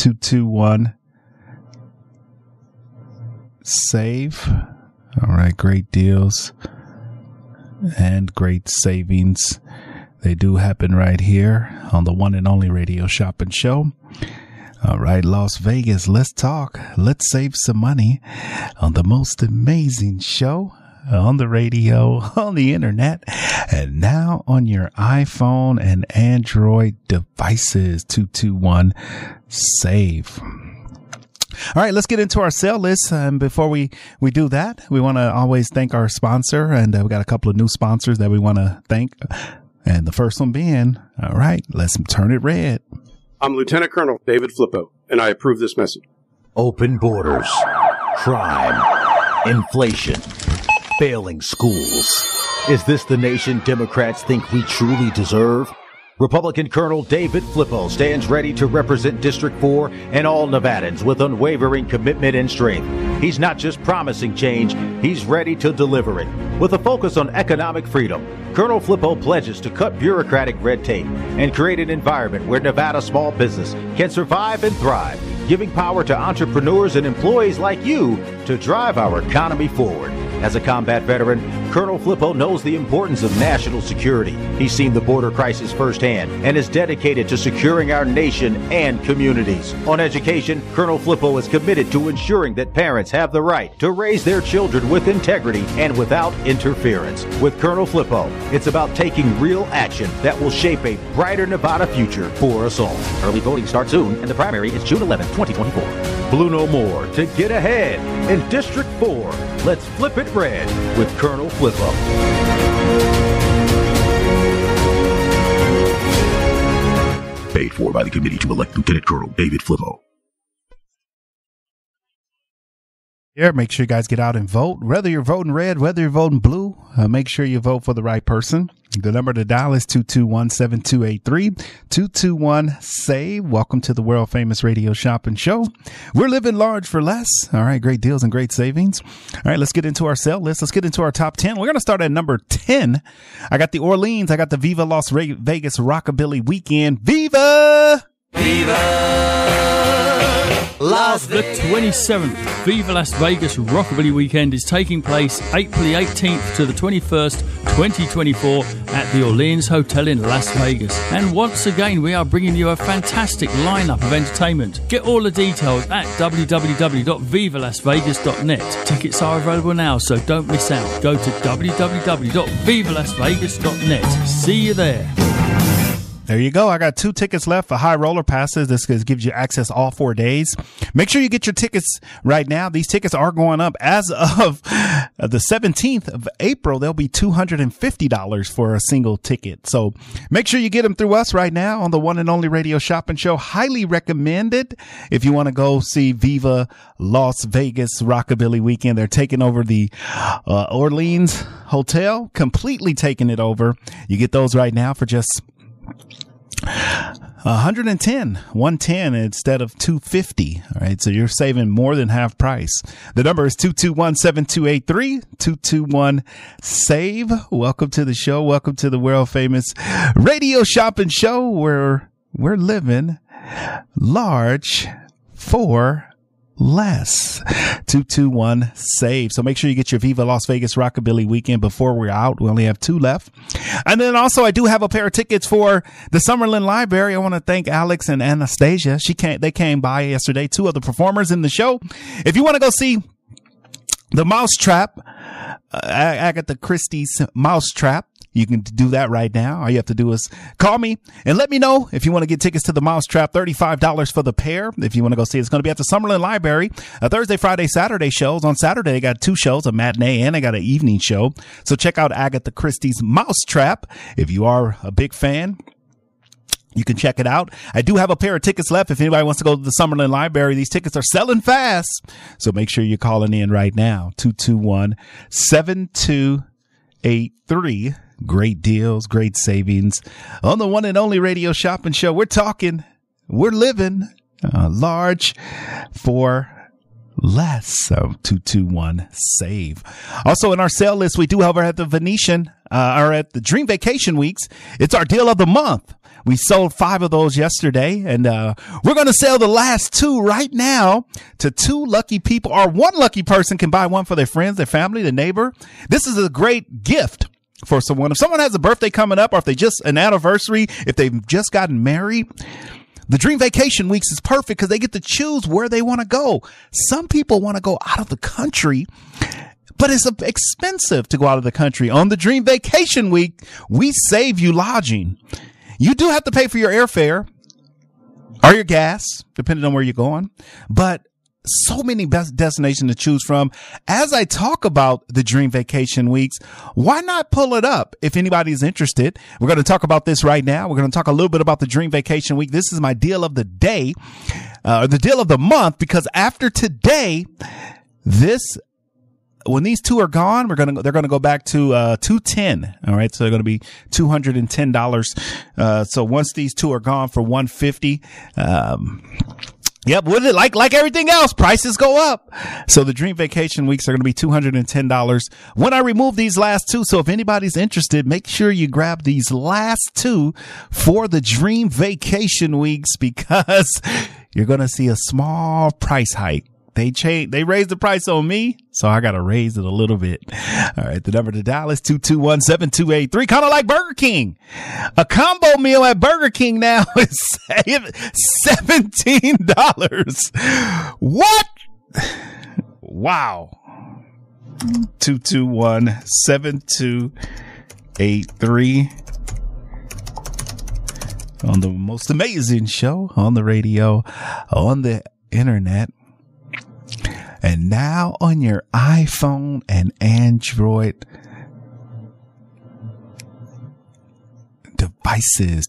221-SAVE. All right, great deals and great savings They do happen right here on the one and only Radio Shopping Show. All right, Las Vegas, let's talk. Let's save some money on the most amazing show on the radio, on the internet, and now on your iPhone and Android devices. 221-SAVE. All right, let's get into our sale list. And before we do that, we want to always thank our sponsor. And we got a couple of new sponsors that we want to thank. And the first one being, all right, let's turn it red. I'm Lieutenant Colonel David Flippo, and I approve this message. Open borders, crime, inflation, failing schools. Is this the nation Democrats think we truly deserve? Republican Colonel David Flippo stands ready to represent District 4 and all Nevadans with unwavering commitment and strength. He's not just promising change, he's ready to deliver it. With a focus on economic freedom, Colonel Flippo pledges to cut bureaucratic red tape and create an environment where Nevada small business can survive and thrive, giving power to entrepreneurs and employees like you to drive our economy forward. As a combat veteran, Colonel Flippo knows the importance of national security. He's seen the border crisis firsthand and is dedicated to securing our nation and communities. On education, Colonel Flippo is committed to ensuring that parents have the right to raise their children with integrity and without interference. With Colonel Flippo, it's about taking real action that will shape a brighter Nevada future for us all. Early voting starts soon, and the primary is June 11, 2024. Blue no more to get ahead. In District 4, let's flip it red with Colonel Flippo. Paid for by the committee to elect Lieutenant Colonel David Flippo. Yeah, make sure you guys get out and vote. Whether you're voting red, whether you're voting blue, make sure you vote for the right person. The number to dial is 221-7283, 221-SAVE. Welcome to the world famous Radio Shopping Show. We're living large for less. All right, great deals and great savings. All right, let's get into our sale list. Let's get into our top 10. We're going to start at number 10. I got the Orleans. I got the Viva Las Vegas Rockabilly Weekend. Viva! Viva! The 27th Viva Las Vegas Rockabilly Weekend is taking place April the 18th to the 21st, 2024 at the Orleans Hotel in Las Vegas. And once again, we are bringing you a fantastic lineup of entertainment. Get all the details at www.vivalasvegas.net. Tickets are available now, so don't miss out. Go to www.vivalasvegas.net. See you there. There you go. I got 2 tickets left for high roller passes. This gives you access all 4 days. Make sure you get your tickets right now. These tickets are going up as of the 17th of April. They'll be $250 for a single ticket. So make sure you get them through us right now on the one and only Radio Shopping Show. Highly recommended if you want to go see Viva Las Vegas Rockabilly Weekend. They're taking over the Orleans Hotel, completely taking it over. You get those right now for just $110 instead of $250. All right. So you're saving more than half price. The number is 221-7283, 221-SAVE. Welcome to the show. Welcome to the world famous Radio Shopping Show where we're living large for less. 221-SAVE. So make sure you get your Viva Las Vegas Rockabilly Weekend before we're out. We only have 2 left. And then also I do have a pair of tickets for the Summerlin Library. I want to thank Alex and Anastasia. They came by yesterday, 2 of the performers in the show. If you want to go see The Mousetrap, Agatha Christie's Mousetrap, you can do that right now. All you have to do is call me and let me know if you want to get tickets to The Mousetrap. $35 for the pair. If you want to go see it, it's going to be at the Summerlin Library. Thursday, Friday, Saturday shows. On Saturday, they got 2 shows, a matinee and they got an evening show. So check out Agatha Christie's Mousetrap. If you are a big fan, you can check it out. I do have a pair of tickets left. If anybody wants to go to the Summerlin Library, these tickets are selling fast. So make sure you're calling in right now. 221-7283. Great deals, great savings on the one and only Radio Shopping Show. We're living large for less. So 221-SAVE. Also in our sale list, we do have at the Venetian, or at the Dream Vacation Weeks. It's our deal of the month. We sold 5 of those yesterday, and we're going to sell the last 2 right now to 2 lucky people, or 1 lucky person can buy one for their friends, their family, their neighbor. This is a great gift for someone. If someone has a birthday coming up, or if they just an anniversary, if they've just gotten married, the Dream Vacation Weeks is perfect because they get to choose where they want to go. Some people want to go out of the country, but it's expensive to go out of the country. On the Dream Vacation Week, we save you lodging. You do have to pay for your airfare or your gas, depending on where you're going, but so many best destinations to choose from. As I talk about the Dream Vacation Weeks, why not pull it up if anybody's interested? We're going to talk about this right now. We're going to talk a little bit about the Dream Vacation Week. This is my deal of the day, or the deal of the month, because after today, when these two are gone, they're going to go back to $210. All right. So they're going to be $210. So once these two are gone for $150, yep. With it, like everything else, prices go up. So the Dream Vacation Weeks are going to be $210 when I remove these last two. So if anybody's interested, make sure you grab these last two for the Dream Vacation Weeks, because you're going to see a small price hike. They raised the price on me, so I got to raise it a little bit. All right. The number to dial is 221-7283, kind of like Burger King. A combo meal at Burger King now is $17. What? Wow. 221-7283 on the most amazing show on the radio, on the internet. And now on your iPhone and Android devices,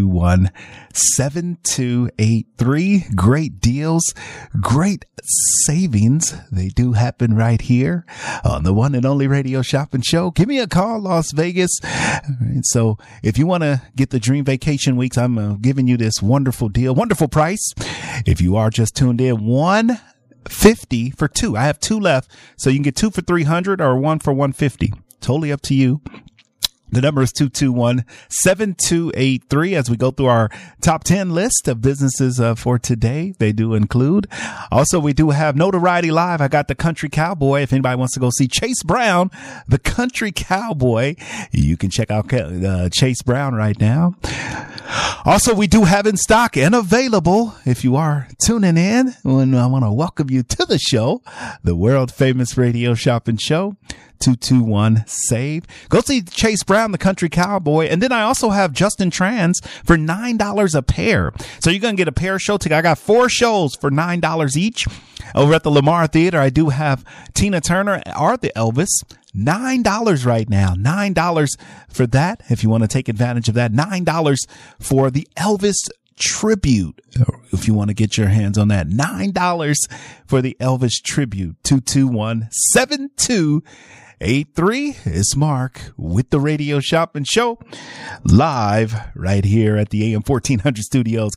221-7283. Great deals, great savings. They do happen right here on the one and only Radio Shopping Show. Give me a call, Las Vegas. Right, so if you want to get the Dream Vacation Weeks, I'm giving you this wonderful deal, wonderful price. If you are just tuned in, $150 for two. I have two left, so you can get two for $300 or one for $150. Totally up to you. The number is 221-7283 as we go through our top 10 list of businesses for today. They do include. Also, we do have Notoriety Live. I got the Country Cowboy. If anybody wants to go see Chase Brown, the Country Cowboy, you can check out Chase Brown right now. Also, we do have in stock and available, if you are tuning in, and I want to welcome you to the show, the world famous Radio Shopping Show. 221-SAVE. Go see Chase Brown, the Country Cowboy. And then I also have Justin Trans for $9 a pair. So you're going to get a pair show ticket. I got 4 shows for $9 each. Over at the Lamar Theater, I do have Tina Turner or the Elvis. $9 right now. $9 for that. If you want to take advantage of that, $9 for the Elvis tribute. If you want to get your hands on that, $9 for the Elvis tribute. 221-7283. It's Mark with the Radio Shopping Show, live right here at the AM 1400 studios,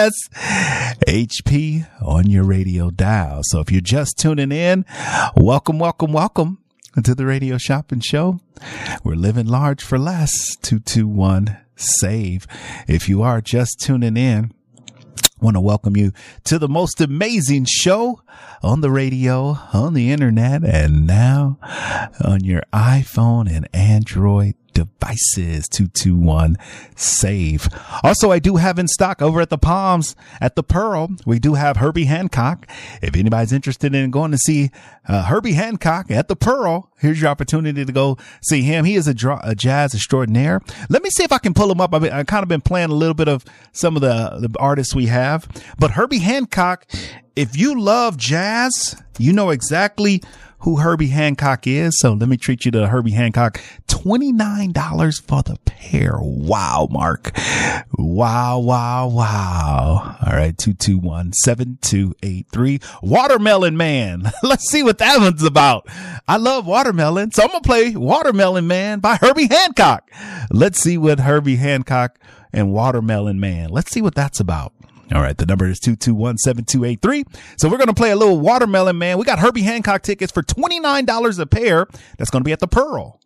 KSHP on your radio dial. So if you're just tuning in, welcome to the Radio Shopping Show. We're living large for less. 221-SAVE. If you are just tuning in, I want to welcome you to the most amazing show on the radio, on the internet, and now on your iPhone and Android devices. 221-SAVE. Also, I do have in stock over at the Palms at the Pearl. We do have Herbie Hancock. If anybody's interested in going to see Herbie Hancock at the Pearl, here's your opportunity to go see him. He is a jazz extraordinaire. Let me see if I can pull him up. I've kind of been playing a little bit of some of the artists we have, but Herbie Hancock, if you love jazz, you know exactly who Herbie Hancock is. So let me treat you to Herbie Hancock. $29 for the pair. Wow, Mark. Wow. All right. 221-7283. Watermelon Man. Let's see what that one's about. I love watermelon. So I'm going to play Watermelon Man by Herbie Hancock. Let's see what Herbie Hancock and Watermelon Man. Let's see what that's about. All right. The number is 221-7283. So we're going to play a little Watermelon Man. We got Herbie Hancock tickets for $29 a pair. That's going to be at the Pearl.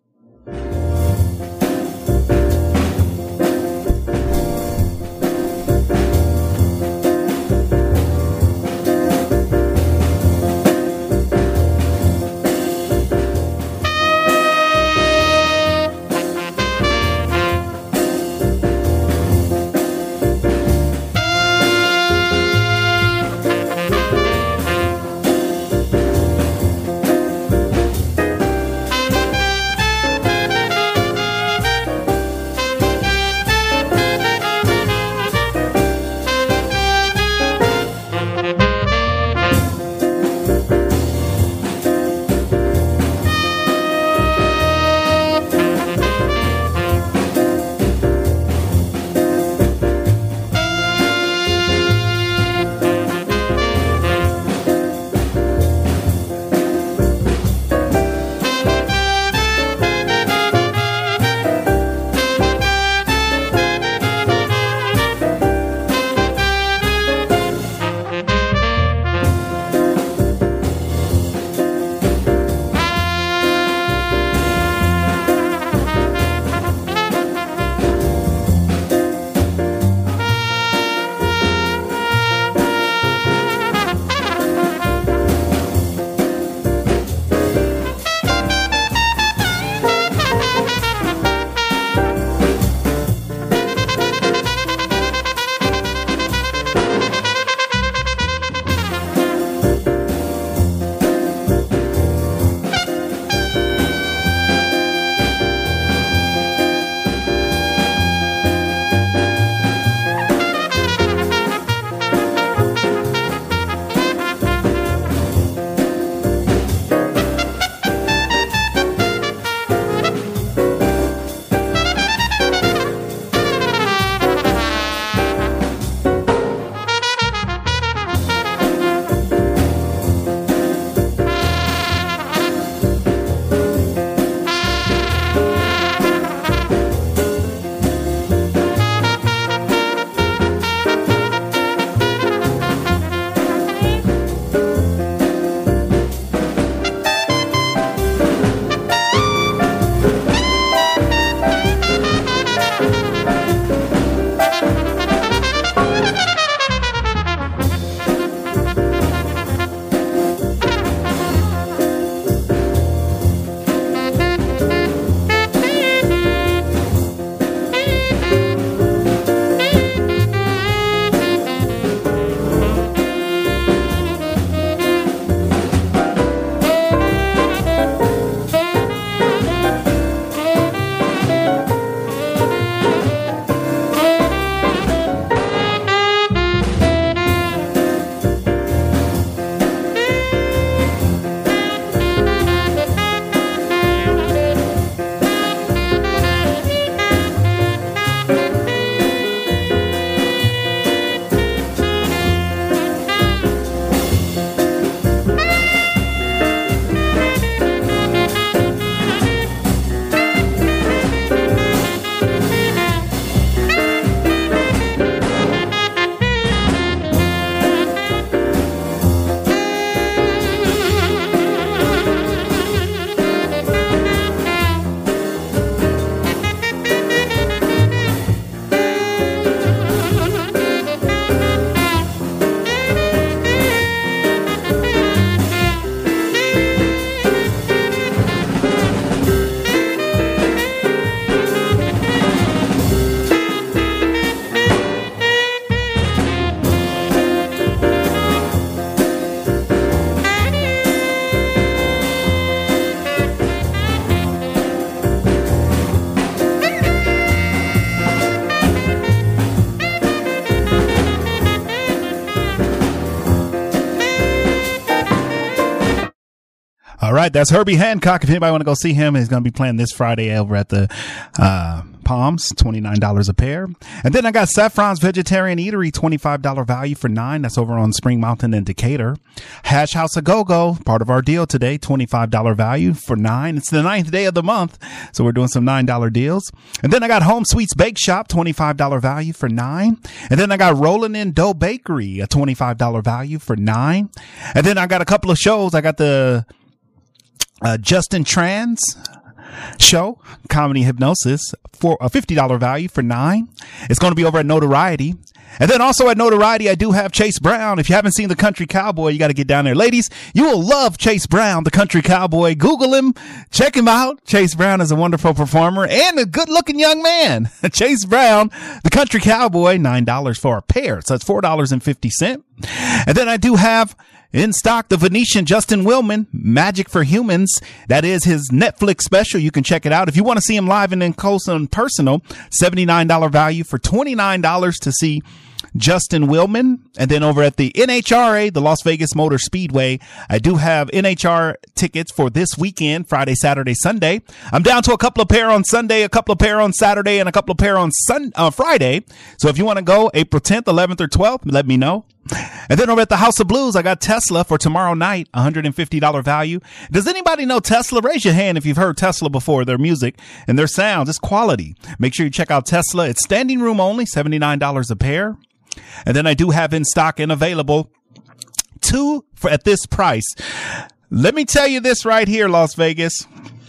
right. That's Herbie Hancock. If anybody want to go see him, he's going to be playing this Friday over at the Palms, $29 a pair. And then I got Saffron's Vegetarian Eatery, $25 value for $9. That's over on Spring Mountain in Decatur. Hash House A Go-Go, part of our deal today, $25 value for $9. It's the 9th day of the month, so we're doing some $9 deals. And then I got Home Sweets Bake Shop, $25 value for $9. And then I got Rollin' In Dough Bakery, a $25 value for $9. And then I got a couple of shows. I got the Justin Trans show, Comedy Hypnosis, for a $50 value for $9. It's going to be over at Notoriety. And then also at Notoriety, I do have Chase Brown. If you haven't seen The Country Cowboy, you got to get down there. Ladies, you will love Chase Brown, The Country Cowboy. Google him. Check him out. Chase Brown is a wonderful performer and a good-looking young man. Chase Brown, The Country Cowboy, $9 for a pair. So it's $4.50. And then I do have in stock the Venetian Justin Willman, Magic for Humans. That is his Netflix special. You can check it out. If you want to see him live and in close and personal, $79 value for $29 to see Justin Willman. And then over at the NHRA, the Las Vegas Motor Speedway, I do have NHR tickets for this weekend, Friday, Saturday, Sunday. I'm down to a couple of pair on Sunday, a couple of pair on Saturday, and a couple of pair on Friday. So if you want to go April 10th, 11th, or 12th, let me know. And then over at the House of Blues, I got Tesla for tomorrow night, $150 value. Does anybody know Tesla? Raise your hand if you've heard Tesla before, their music and their sounds. It's quality. Make sure you check out Tesla. It's standing room only, $79 a pair. And then I do have in stock and available two for at this price. Let me tell you this right here, Las Vegas.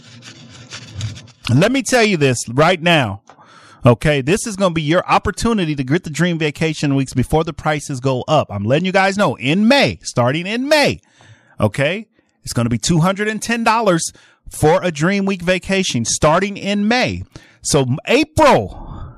Let me tell you this right now. Okay, this is going to be your opportunity to get the Dream Vacation weeks before the prices go up. I'm letting you guys know in May, starting in May. Okay, it's going to be $210 for a Dream Week vacation starting in May. So April,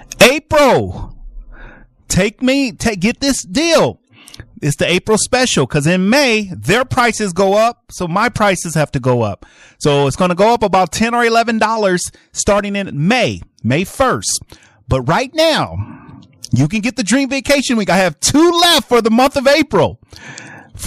get this deal. It's the April special because in May, their prices go up. So my prices have to go up. So it's going to go up about $10 or $11 starting in May 1st. But right now, you can get the Dream Vacation Week. I have two left for the month of April for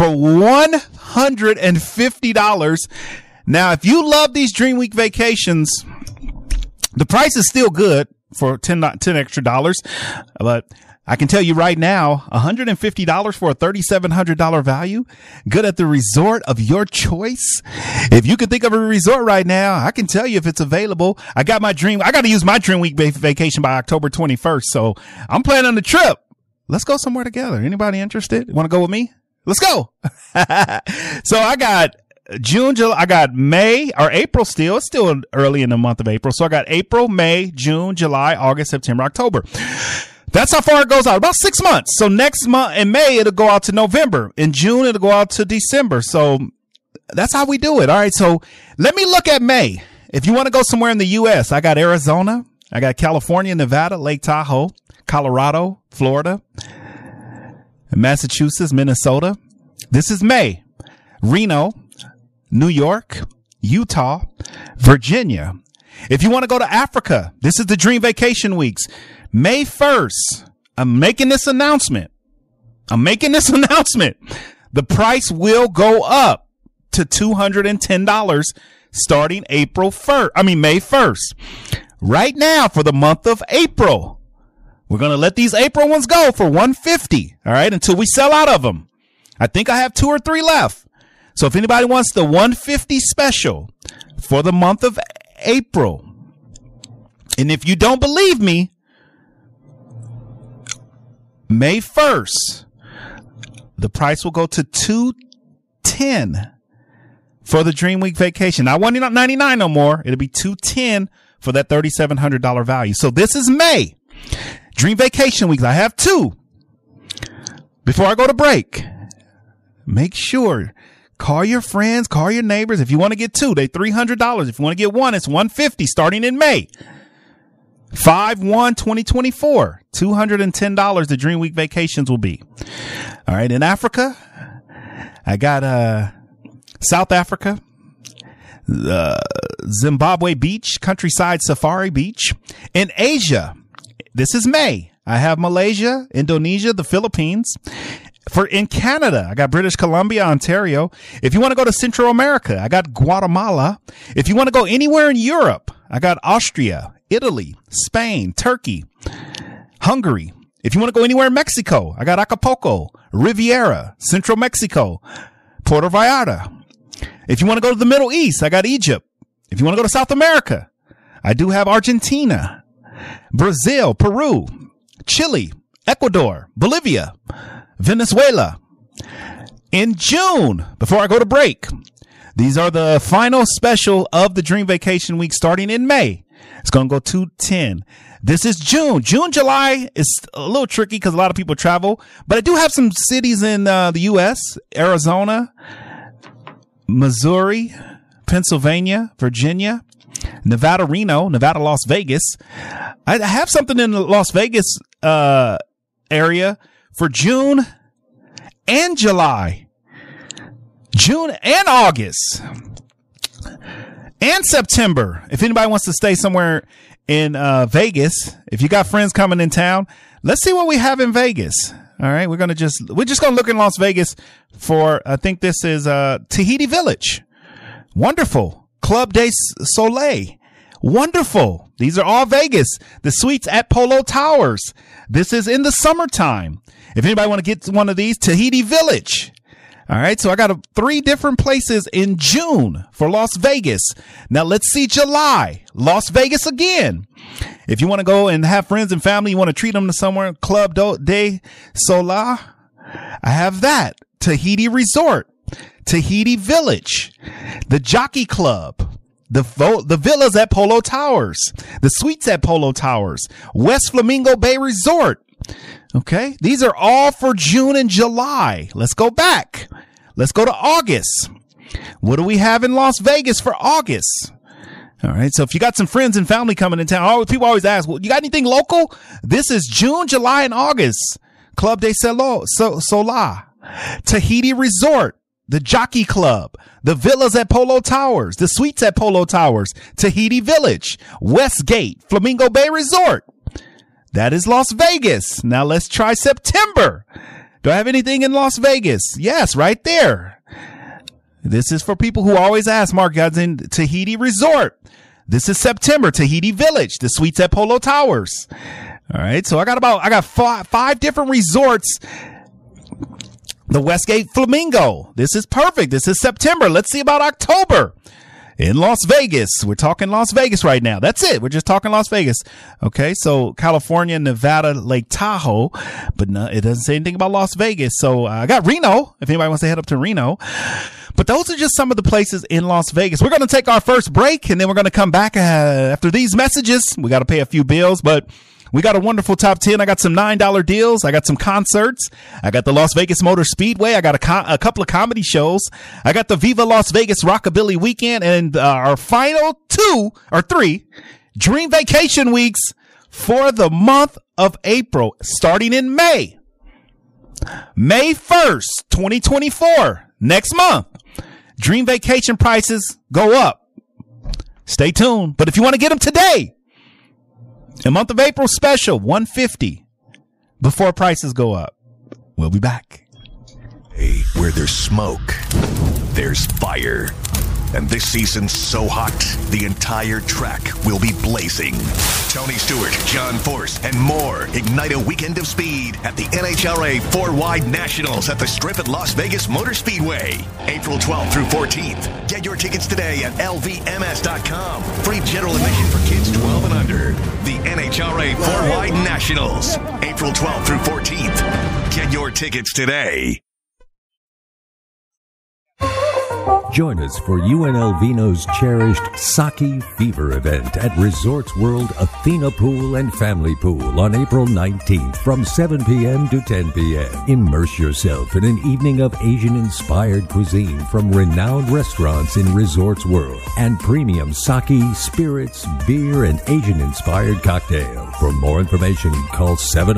$150. Now, if you love these Dream Week vacations, the price is still good for $10 extra dollars, but I can tell you right now, $150 for a $3,700 value. Good at the resort of your choice. If you can think of a resort right now, I can tell you if it's available. I got to use my Dream Week vacation by October 21st. So I'm planning the trip. Let's go somewhere together. Anybody interested? Want to go with me? Let's go. So I got June, July, I got May or April still. It's still early in the month of April. So I got April, May, June, July, August, September, October. That's how far it goes out. About 6 months. So next month in May, it'll go out to November. In June, it'll go out to December. So that's how we do it. All right. So let me look at May. If you want to go somewhere in the U.S., I got Arizona. I got California, Nevada, Lake Tahoe, Colorado, Florida, Massachusetts, Minnesota. This is May. Reno, New York, Utah, Virginia. If you want to go to Africa, this is the Dream Vacation Weeks. May 1st, I'm making this announcement. The price will go up to $210 starting May 1st. Right now for the month of April, we're going to let these April ones go for $150. All right. Until we sell out of them. I think I have 2 or 3 left. So if anybody wants the $150 special for the month of April, and if you don't believe me, May 1st, the price will go to $210 for the Dream Week vacation. Not $199 no more. It'll be $210 for that $3,700 value. So this is May. Dream Vacation Weeks. I have 2. Before I go to break, make sure, call your friends, call your neighbors. If you want to get 2, they're $300. If you want to get 1, it's $150 starting in May. 5/1/2024, $210 the Dream Week vacations will be. All right. In Africa, I got, South Africa, Zimbabwe Beach, Countryside Safari Beach. In Asia, this is May. I have Malaysia, Indonesia, the Philippines, In Canada, I got British Columbia, Ontario. If you want to go to Central America, I got Guatemala. If you want to go anywhere in Europe, I got Austria, Italy, Spain, Turkey, Hungary. If you want to go anywhere in Mexico, I got Acapulco, Riviera, Central Mexico, Puerto Vallarta. If you want to go to the Middle East, I got Egypt. If you want to go to South America, I do have Argentina, Brazil, Peru, Chile, Ecuador, Bolivia, Venezuela. In June, before I go to break, these are the final special of the Dream Vacation Week starting in May. It's going to go 210. This is June. July is a little tricky because a lot of people travel, but I do have some cities in the U.S., Arizona, Missouri, Pennsylvania, Virginia, Nevada, Reno, Nevada, Las Vegas. I have something in the Las Vegas area for June and July, June and August, and September. If anybody wants to stay somewhere in Vegas, if you got friends coming in town, let's see what we have in Vegas. All right, we're just gonna look in Las Vegas for, I think this is Tahiti Village. Wonderful. Club de Soleil. Wonderful. These are all Vegas. The suites at Polo Towers. This is in the summertime. If anybody want to get one of these, Tahiti Village. All right. So I got 3 different places in June for Las Vegas. Now let's see July. Las Vegas again. If you want to go and have friends and family, you want to treat them to somewhere, Club de Soleil, I have that. Tahiti Resort, Tahiti Village, the Jockey Club, the villas at Polo Towers, the suites at Polo Towers, West Flamingo Bay Resort. Okay. These are all for June and July. Let's go back. Let's go to August. What do we have in Las Vegas for August? All right. So if you got some friends and family coming in town, people always ask, well, you got anything local? This is June, July, and August. Club de Soleil, Tahiti Resort, the Jockey Club, the villas at Polo Towers, the suites at Polo Towers, Tahiti Village, Westgate, Flamingo Bay Resort. That is Las Vegas. Now let's try September. Do I have anything in Las Vegas? Yes, right there. This is for people who always ask, Mark, guys, in Tahiti Resort. This is September, Tahiti Village, the suites at Polo Towers. All right. So I got 5 different resorts. The Westgate Flamingo. This is perfect. This is September. Let's see about October in Las Vegas. We're talking Las Vegas right now. That's it. We're just talking Las Vegas. Okay. So California, Nevada, Lake Tahoe, but no, it doesn't say anything about Las Vegas. So I got Reno, if anybody wants to head up to Reno. But those are just some of the places in Las Vegas. We're going to take our first break and then we're going to come back after these messages. We got to pay a few bills, but we got a wonderful top 10. I got some $9 deals. I got some concerts. I got the Las Vegas Motor Speedway. I got a couple of comedy shows. I got the Viva Las Vegas Rockabilly Weekend and our final 2 or 3 Dream Vacation Weeks for the month of April, starting in May. May 1st, 2024, next month. Dream Vacation prices go up. Stay tuned. But if you want to get them today, a month of April special, $150 before prices go up. We'll be back. Hey, where there's smoke, there's fire. And this season's so hot, the entire track will be blazing. Tony Stewart, John Force, and more ignite a weekend of speed at the NHRA 4-Wide Nationals at the Strip at Las Vegas Motor Speedway. April 12th through 14th. Get your tickets today at lvms.com. Free general admission for kids 12 and under. The NHRA 4-Wide Nationals. April 12th through 14th. Get your tickets today. Join us for UNLVino's cherished Sake Fever event at Resorts World Athena Pool and Family Pool on April 19th from 7 p.m. to 10 p.m. Immerse yourself in an evening of Asian-inspired cuisine from renowned restaurants in Resorts World and premium sake, spirits, beer, and Asian-inspired cocktail. For more information, call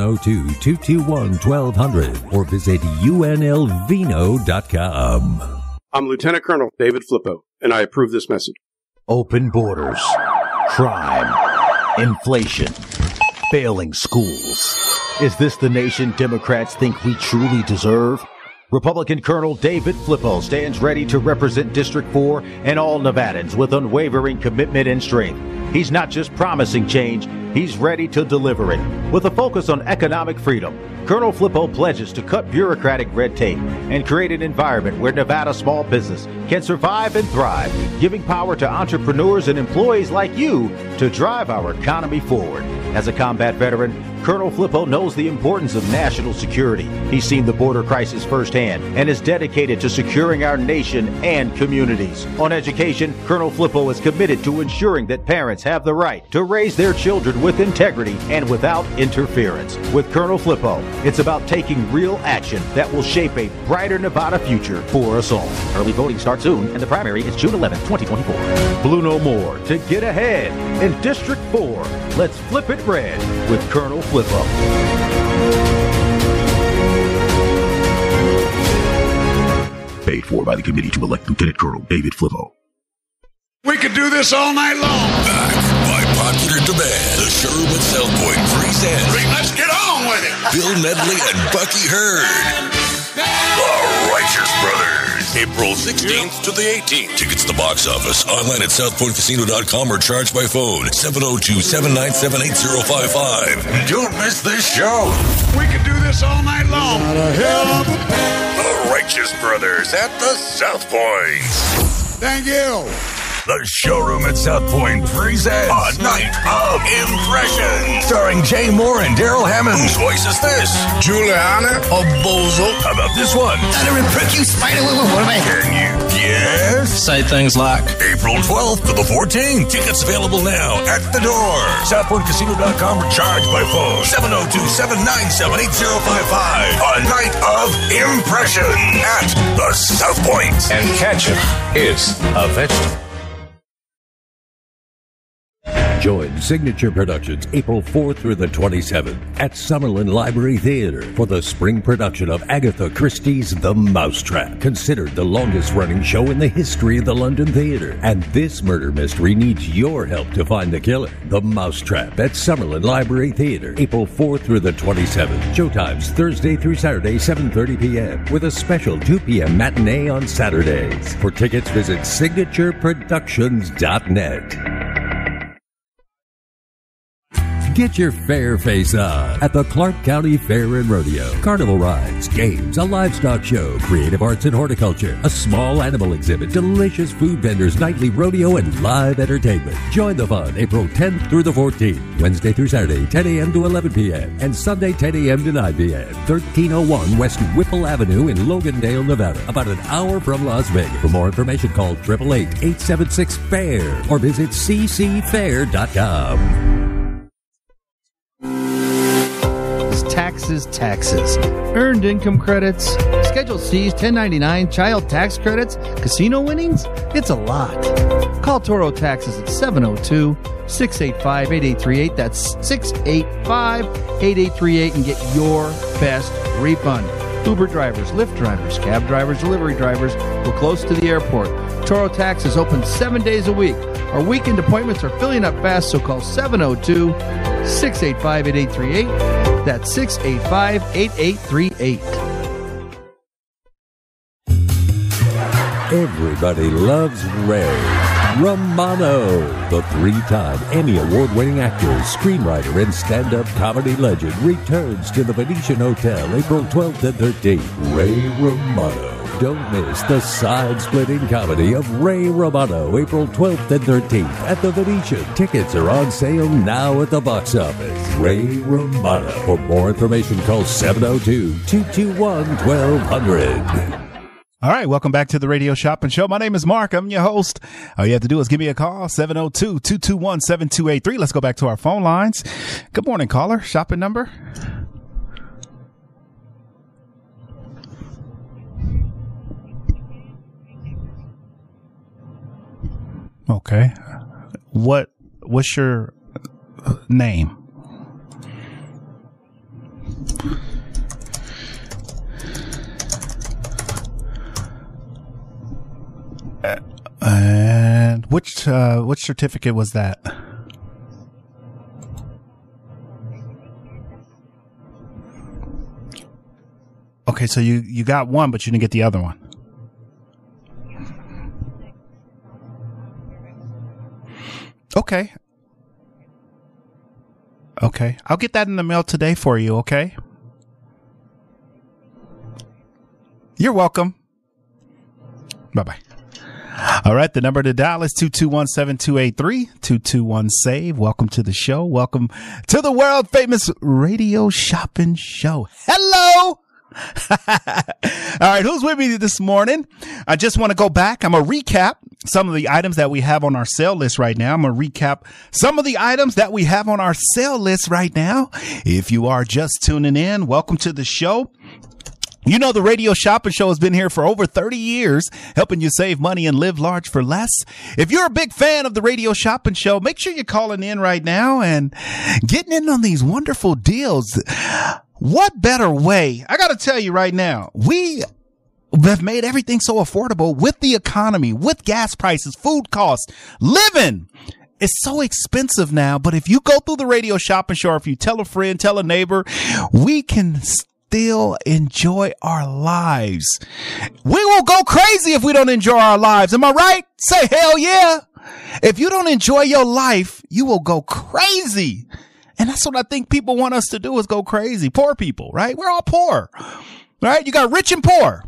702-221-1200 or visit unlvino.com. I'm Lieutenant Colonel David Flippo, and I approve this message. Open borders, crime, inflation, failing schools. Is this the nation Democrats think we truly deserve? Republican Colonel David Flippo stands ready to represent District 4 and all Nevadans with unwavering commitment and strength. He's not just promising change, he's ready to deliver it. With a focus on economic freedom, Colonel Flippo pledges to cut bureaucratic red tape and create an environment where Nevada small business can survive and thrive, giving power to entrepreneurs and employees like you to drive our economy forward. As a combat veteran, Colonel Flippo knows the importance of national security. He's seen the border crisis firsthand and is dedicated to securing our nation and communities. On education, Colonel Flippo is committed to ensuring that parents have the right to raise their children with integrity and without interference. With Colonel Flippo, it's about taking real action that will shape a brighter Nevada future for us all. Early voting starts soon, and the primary is June 11, 2024. Blue no more to get ahead. In District 4, let's flip it red with Colonel Flippo. Paid for by the committee to elect Lieutenant Colonel David Flippo. We could do this all night long. Back by popular demand, the Sherwood South Point presents. Let's get on with it. Bill Medley and Bucky Hurd. The Righteous Brothers. April 16th to the 18th. Tickets to the box office. Online at southpointcasino.com or charged by phone. 702-797-8055. Don't miss this show. We could do this all night long. The Righteous Brothers at the South Point. Thank you. The Showroom at South Point presents A Night of Impression, starring Jay Moore and Daryl Hammond. Whose voice is this? Juliana or Bozo? How about this one? That'll prick you, spider. What am I? Can you guess? Say things like April 12th to the 14th. Tickets available now at the door. SouthPointCasino.com or charged by phone. 702-797-8055. A Night of Impression at the South Point. And ketchup is a vegetable. Join Signature Productions April 4th through the 27th at Summerlin Library Theater for the spring production of Agatha Christie's The Mousetrap, considered the longest-running show in the history of the London theater. And this murder mystery needs your help to find the killer. The Mousetrap at Summerlin Library Theater, April 4th through the 27th. Showtimes Thursday through Saturday, 7:30 p.m. with a special 2 p.m. matinee on Saturdays. For tickets, visit signatureproductions.net. Get your fair face on at the Clark County Fair and Rodeo. Carnival rides, games, a livestock show, creative arts and horticulture, a small animal exhibit, delicious food vendors, nightly rodeo, and live entertainment. Join the fun April 10th through the 14th, Wednesday through Saturday, 10 a.m. to 11 p.m., and Sunday, 10 a.m. to 9 p.m. 1301 West Whipple Avenue in Logandale, Nevada, about an hour from Las Vegas. For more information, call 888-876-FAIR or visit ccfair.com. Taxes. Earned income credits, Schedule C's, 1099, child tax credits, casino winnings. It's a lot. Call Toro Taxes at 702-685-8838. That's 685-8838 and get your best refund. Uber drivers, Lyft drivers, cab drivers, delivery drivers. We're close to the airport. Toro Taxes open 7 days a week. Our weekend appointments are filling up fast, so call 702-685-8838. That's 685-8838. Everybody loves Ray Romano, the three-time Emmy Award-winning actor, screenwriter, and stand-up comedy legend, returns to the Venetian Hotel April 12th and 13th. Ray Romano. Don't miss the side-splitting comedy of Ray Romano, April 12th and 13th at the Venetian. Tickets are on sale now at the box office. Ray Romano. For more information, call 702-221-1200. All right, welcome back to the Radio Shopping Show. My name is Mark. I'm your host. All you have to do is give me a call, 702-221-7283. Let's go back to our phone lines. Good morning, caller. Shopping number? Okay. What's your name? And which certificate was that? Okay, so you got one, but you didn't get the other one. Okay. Okay. I'll get that in the mail today for you, okay? You're welcome. Bye-bye. All right, the number to dial is 221-7283, 221-SAVE. Welcome to the show. Welcome to the world-famous Radio Shopping Show. Hello! All right, who's with me this morning? I just want to go back. I'm going to recap some of the items that we have on our sale list right now. I'm going to recap some of the items that we have on our sale list right now. If you are just tuning in, welcome to the show. You know, the Radio Shopping Show has been here for over 30 years, helping you save money and live large for less. If you're a big fan of the Radio Shopping Show, make sure you're calling in right now and getting in on these wonderful deals. What better way? I got to tell you right now, we have made everything so affordable with the economy, with gas prices, food costs, living. It's so expensive now, but if you go through the Radio Shopping Show, or if you tell a friend, tell a neighbor, we can still enjoy our lives. We will go crazy if we don't enjoy our lives. Am I right? Say hell yeah. If you don't enjoy your life, you will go crazy. And that's what I think people want us to do, is go crazy. Poor people, right? We're all poor, right? You got rich and poor.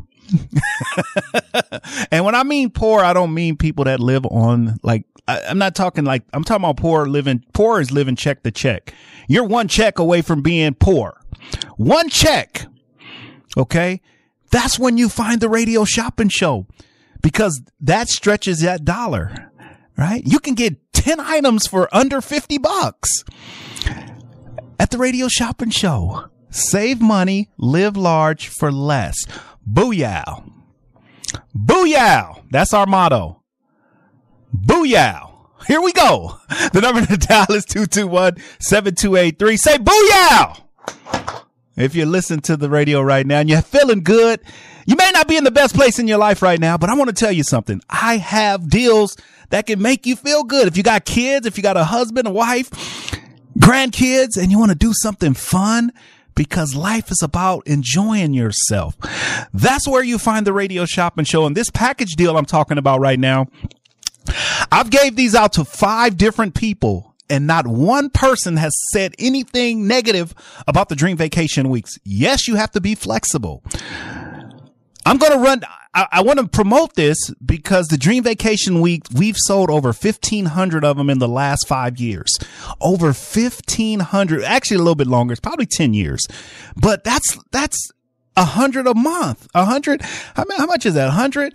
And when I mean poor, I don't mean people that live on, like, I'm not talking like, I'm talking about poor is living check to check. You're one check away from being poor. One check. Okay. That's when you find the Radio Shopping Show, because that stretches that dollar, right? You can get 10 items for under $50 at the Radio Shopping Show. Save money, live large for less. Booyah. Booyah. That's our motto. Booyah. Here we go. The number to dial is 221-7283. Say booyah. If you listen to the radio right now and you're feeling good, you may not be in the best place in your life right now, but I want to tell you something. I have deals that can make you feel good. If you got kids, if you got a husband, a wife, grandkids, and you want to do something fun, because life is about enjoying yourself. That's where you find the Radio Shopping Show. And this package deal I'm talking about right now, I've gave these out to 5 different people, and not one person has said anything negative about the Dream Vacation Weeks. Yes, you have to be flexible. I'm going to run. I want to promote this because the Dream Vacation Week, we've sold over 1,500 of them in the last 5 years. Over 1,500, actually a little bit longer. It's probably 10 years, but that's 100 a month. 100. How much is that? 100.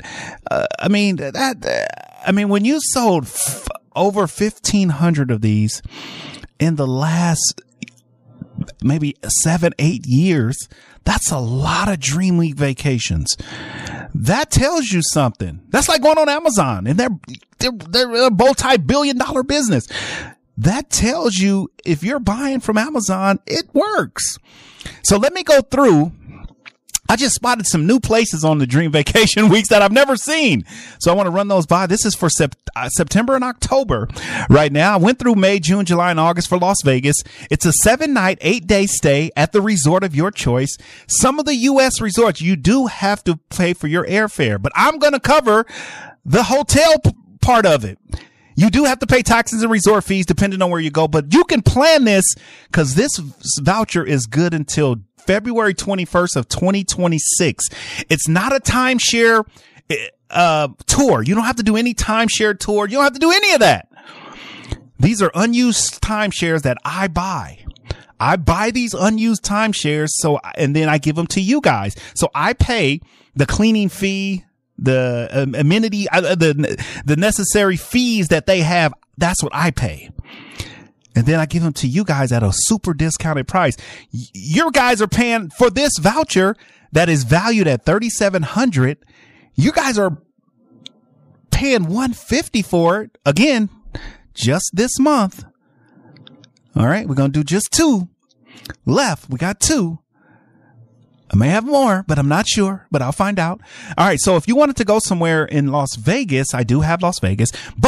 When you sold over 1,500 of these in the last maybe 7-8 years, that's a lot of Dream Week vacations. That tells you something. That's like going on Amazon, and they're a multi-billion-dollar business. That tells you if you're buying from Amazon, it works. So let me go through. I just spotted some new places on the Dream Vacation Weeks that I've never seen. So I want to run those by. This is for September and October right now. I went through May, June, July, and August for Las Vegas. It's a 7-night, 8-day stay at the resort of your choice. Some of the U.S. resorts, you do have to pay for your airfare, but I'm going to cover the hotel part of it. You do have to pay taxes and resort fees depending on where you go, but you can plan this because this voucher is good until February 21st of 2026. It's not a timeshare tour. You don't have to do any timeshare tour. You don't have to do any of that. These are unused timeshares that I buy. I buy these unused timeshares, and then I give them to you guys. So I pay the cleaning fee, the amenity, the necessary fees that they have. That's what I pay. And then I give them to you guys at a super discounted price. Your guys are paying for this voucher that is valued at $3,700. You guys are paying $150 for it. Again, just this month. All right. We're going to do just 2 left. We got 2. I may have more, but I'm not sure, but I'll find out. All right. So if you wanted to go somewhere in Las Vegas, I do have Las Vegas, but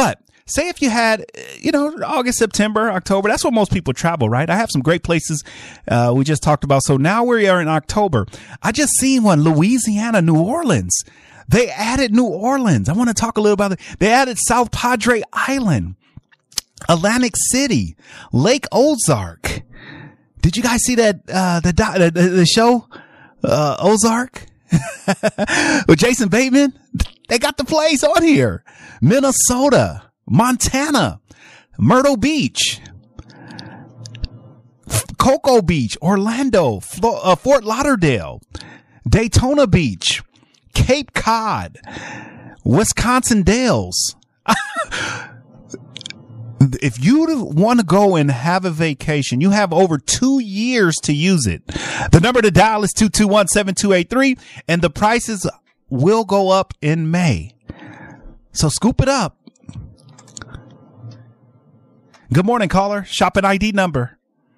say if you had, August, September, October, that's when most people travel, right? I have some great places we just talked about. So now we are in October. I just seen one, Louisiana, New Orleans. They added New Orleans. I want to talk a little about it. They added South Padre Island, Atlantic City, Lake Ozark. Did you guys see that, the show, Ozark? With Jason Bateman? They got the place on here. Minnesota, Montana, Myrtle Beach, Cocoa Beach, Orlando, Fort Lauderdale, Daytona Beach, Cape Cod, Wisconsin Dells. If you want to go and have a vacation, you have over 2 years to use it. The number to dial is 221-7283, and the prices will go up in May. So scoop it up. Good morning, caller. Shopping ID number.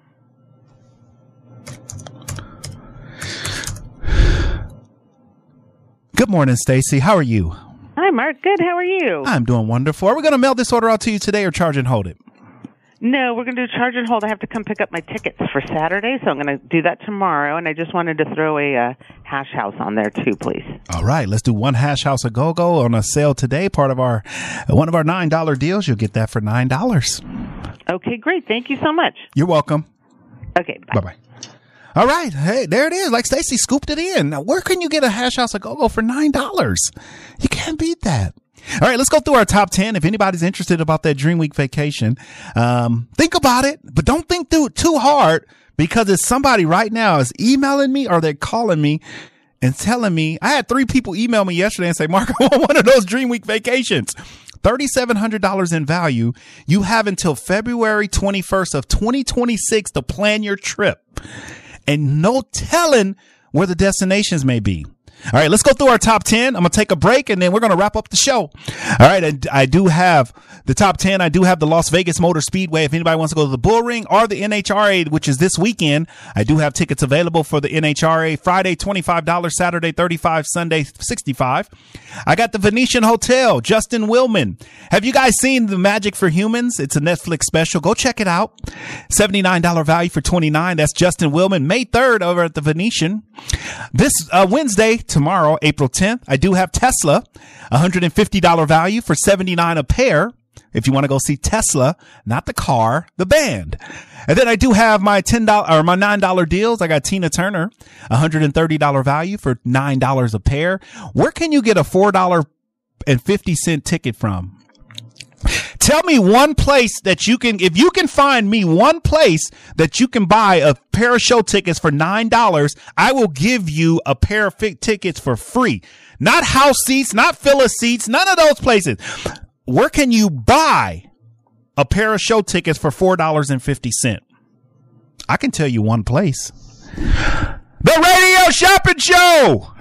Good morning, Stacy. How are you? Hi, Mark. Good. How are you? I'm doing wonderful. Are we going to mail this order out to you today or charge and hold it? No, we're going to do charge and hold. I have to come pick up my tickets for Saturday, so I'm going to do that tomorrow. And I just wanted to throw a hash house on there too, please. All right, let's do one hash house a go-go on a sale today. Part of one of our $9 deals. You'll get that for $9. Okay, great. Thank you so much. You're welcome. Okay, bye-bye. All right. Hey, there it is. Like Stacy scooped it in. Now, where can you get a hash house a go-go for $9? You can't beat that. All right, let's go through our top 10. If anybody's interested about that Dream Week vacation, think about it, but don't think through it too hard, because if somebody right now is emailing me or they're calling me and telling me, I had 3 people email me yesterday and say, Mark, I want one of those Dream Week vacations. $3,700 in value. You have until February 21st of 2026 to plan your trip. And no telling where the destinations may be. All right, let's go through our top 10. I'm going to take a break and then we're going to wrap up the show. All right, and I do have the top 10. I do have the Las Vegas Motor Speedway. If anybody wants to go to the Bull Ring or the NHRA, which is this weekend, I do have tickets available for the NHRA. Friday, $25, Saturday, $35, Sunday, $65. I got the Venetian Hotel, Justin Willman. Have you guys seen The Magic for Humans? It's a Netflix special. Go check it out. $79 value for $29. That's Justin Willman, May 3rd over at the Venetian. This Wednesday, tomorrow, April 10th, I do have Tesla, $150 value for $79 a pair. If you want to go see Tesla, not the car, the band. And then I do have my $10 or my $9 deals. I got Tina Turner, $130 value for $9 a pair. Where can you get a $4.50 ticket from? Tell me one place that you can, if you can find me one place that you can buy a pair of show tickets for $9, I will give you a pair of tickets for free. Not house seats, not filler seats, none of those places. Where can you buy a pair of show tickets for $4.50? I can tell you one place. The Radio Shopping Show!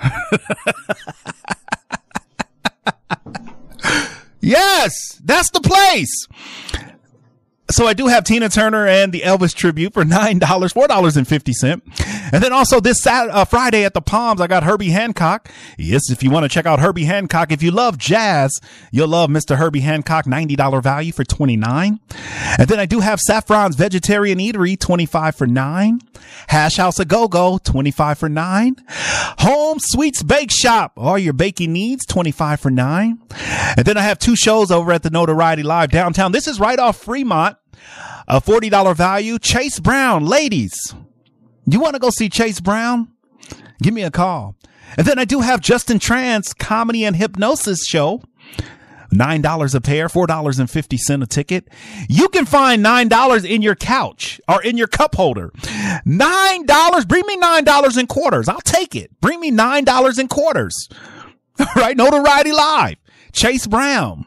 Yes, that's the place. So I do have Tina Turner and the Elvis tribute for $9, $4.50. And then also this Friday at the Palms, I got Herbie Hancock. Yes, if you want to check out Herbie Hancock, if you love jazz, you'll love Mr. Herbie Hancock, $90 value for $29. And then I do have Saffron's Vegetarian Eatery, $25 for $9. Hash House A Go-Go, $25 for $9. Home Sweets Bake Shop, all your baking needs, $25 for $9. And then I have 2 shows over at the Notoriety Live downtown. This is right off Fremont. A $40 value. Chase Brown, ladies, you want to go see Chase Brown? Give me a call. And then I do have Justin Tran's Comedy and Hypnosis show. $9 a pair, $4.50 a ticket. You can find $9 in your couch or in your cup holder. $9. Bring me $9 in quarters. I'll take it. Bring me $9 in quarters. All right. Notoriety Live. Chase Brown.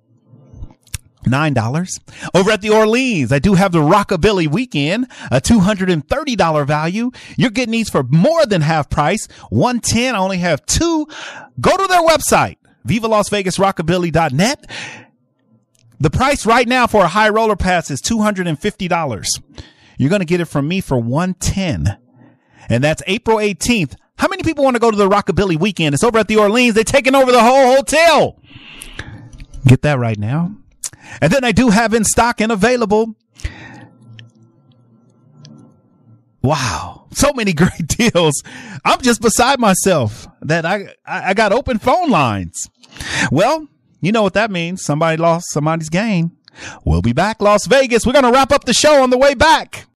$9. Over at the Orleans, I do have the Rockabilly Weekend, a $230 value. You're getting these for more than half price. $110. I only have 2. Go to their website, VivaLasVegasRockabilly.net. The price right now for a high roller pass is $250. You're going to get it from me for $110. And that's April 18th. How many people want to go to the Rockabilly Weekend? It's over at the Orleans. They're taking over the whole hotel. Get that right now. And then I do have in stock and available. Wow. So many great deals. I'm just beside myself that I got open phone lines. Well, you know what that means. Somebody lost, somebody's gained. We'll be back, Las Vegas. We're going to wrap up the show on the way back.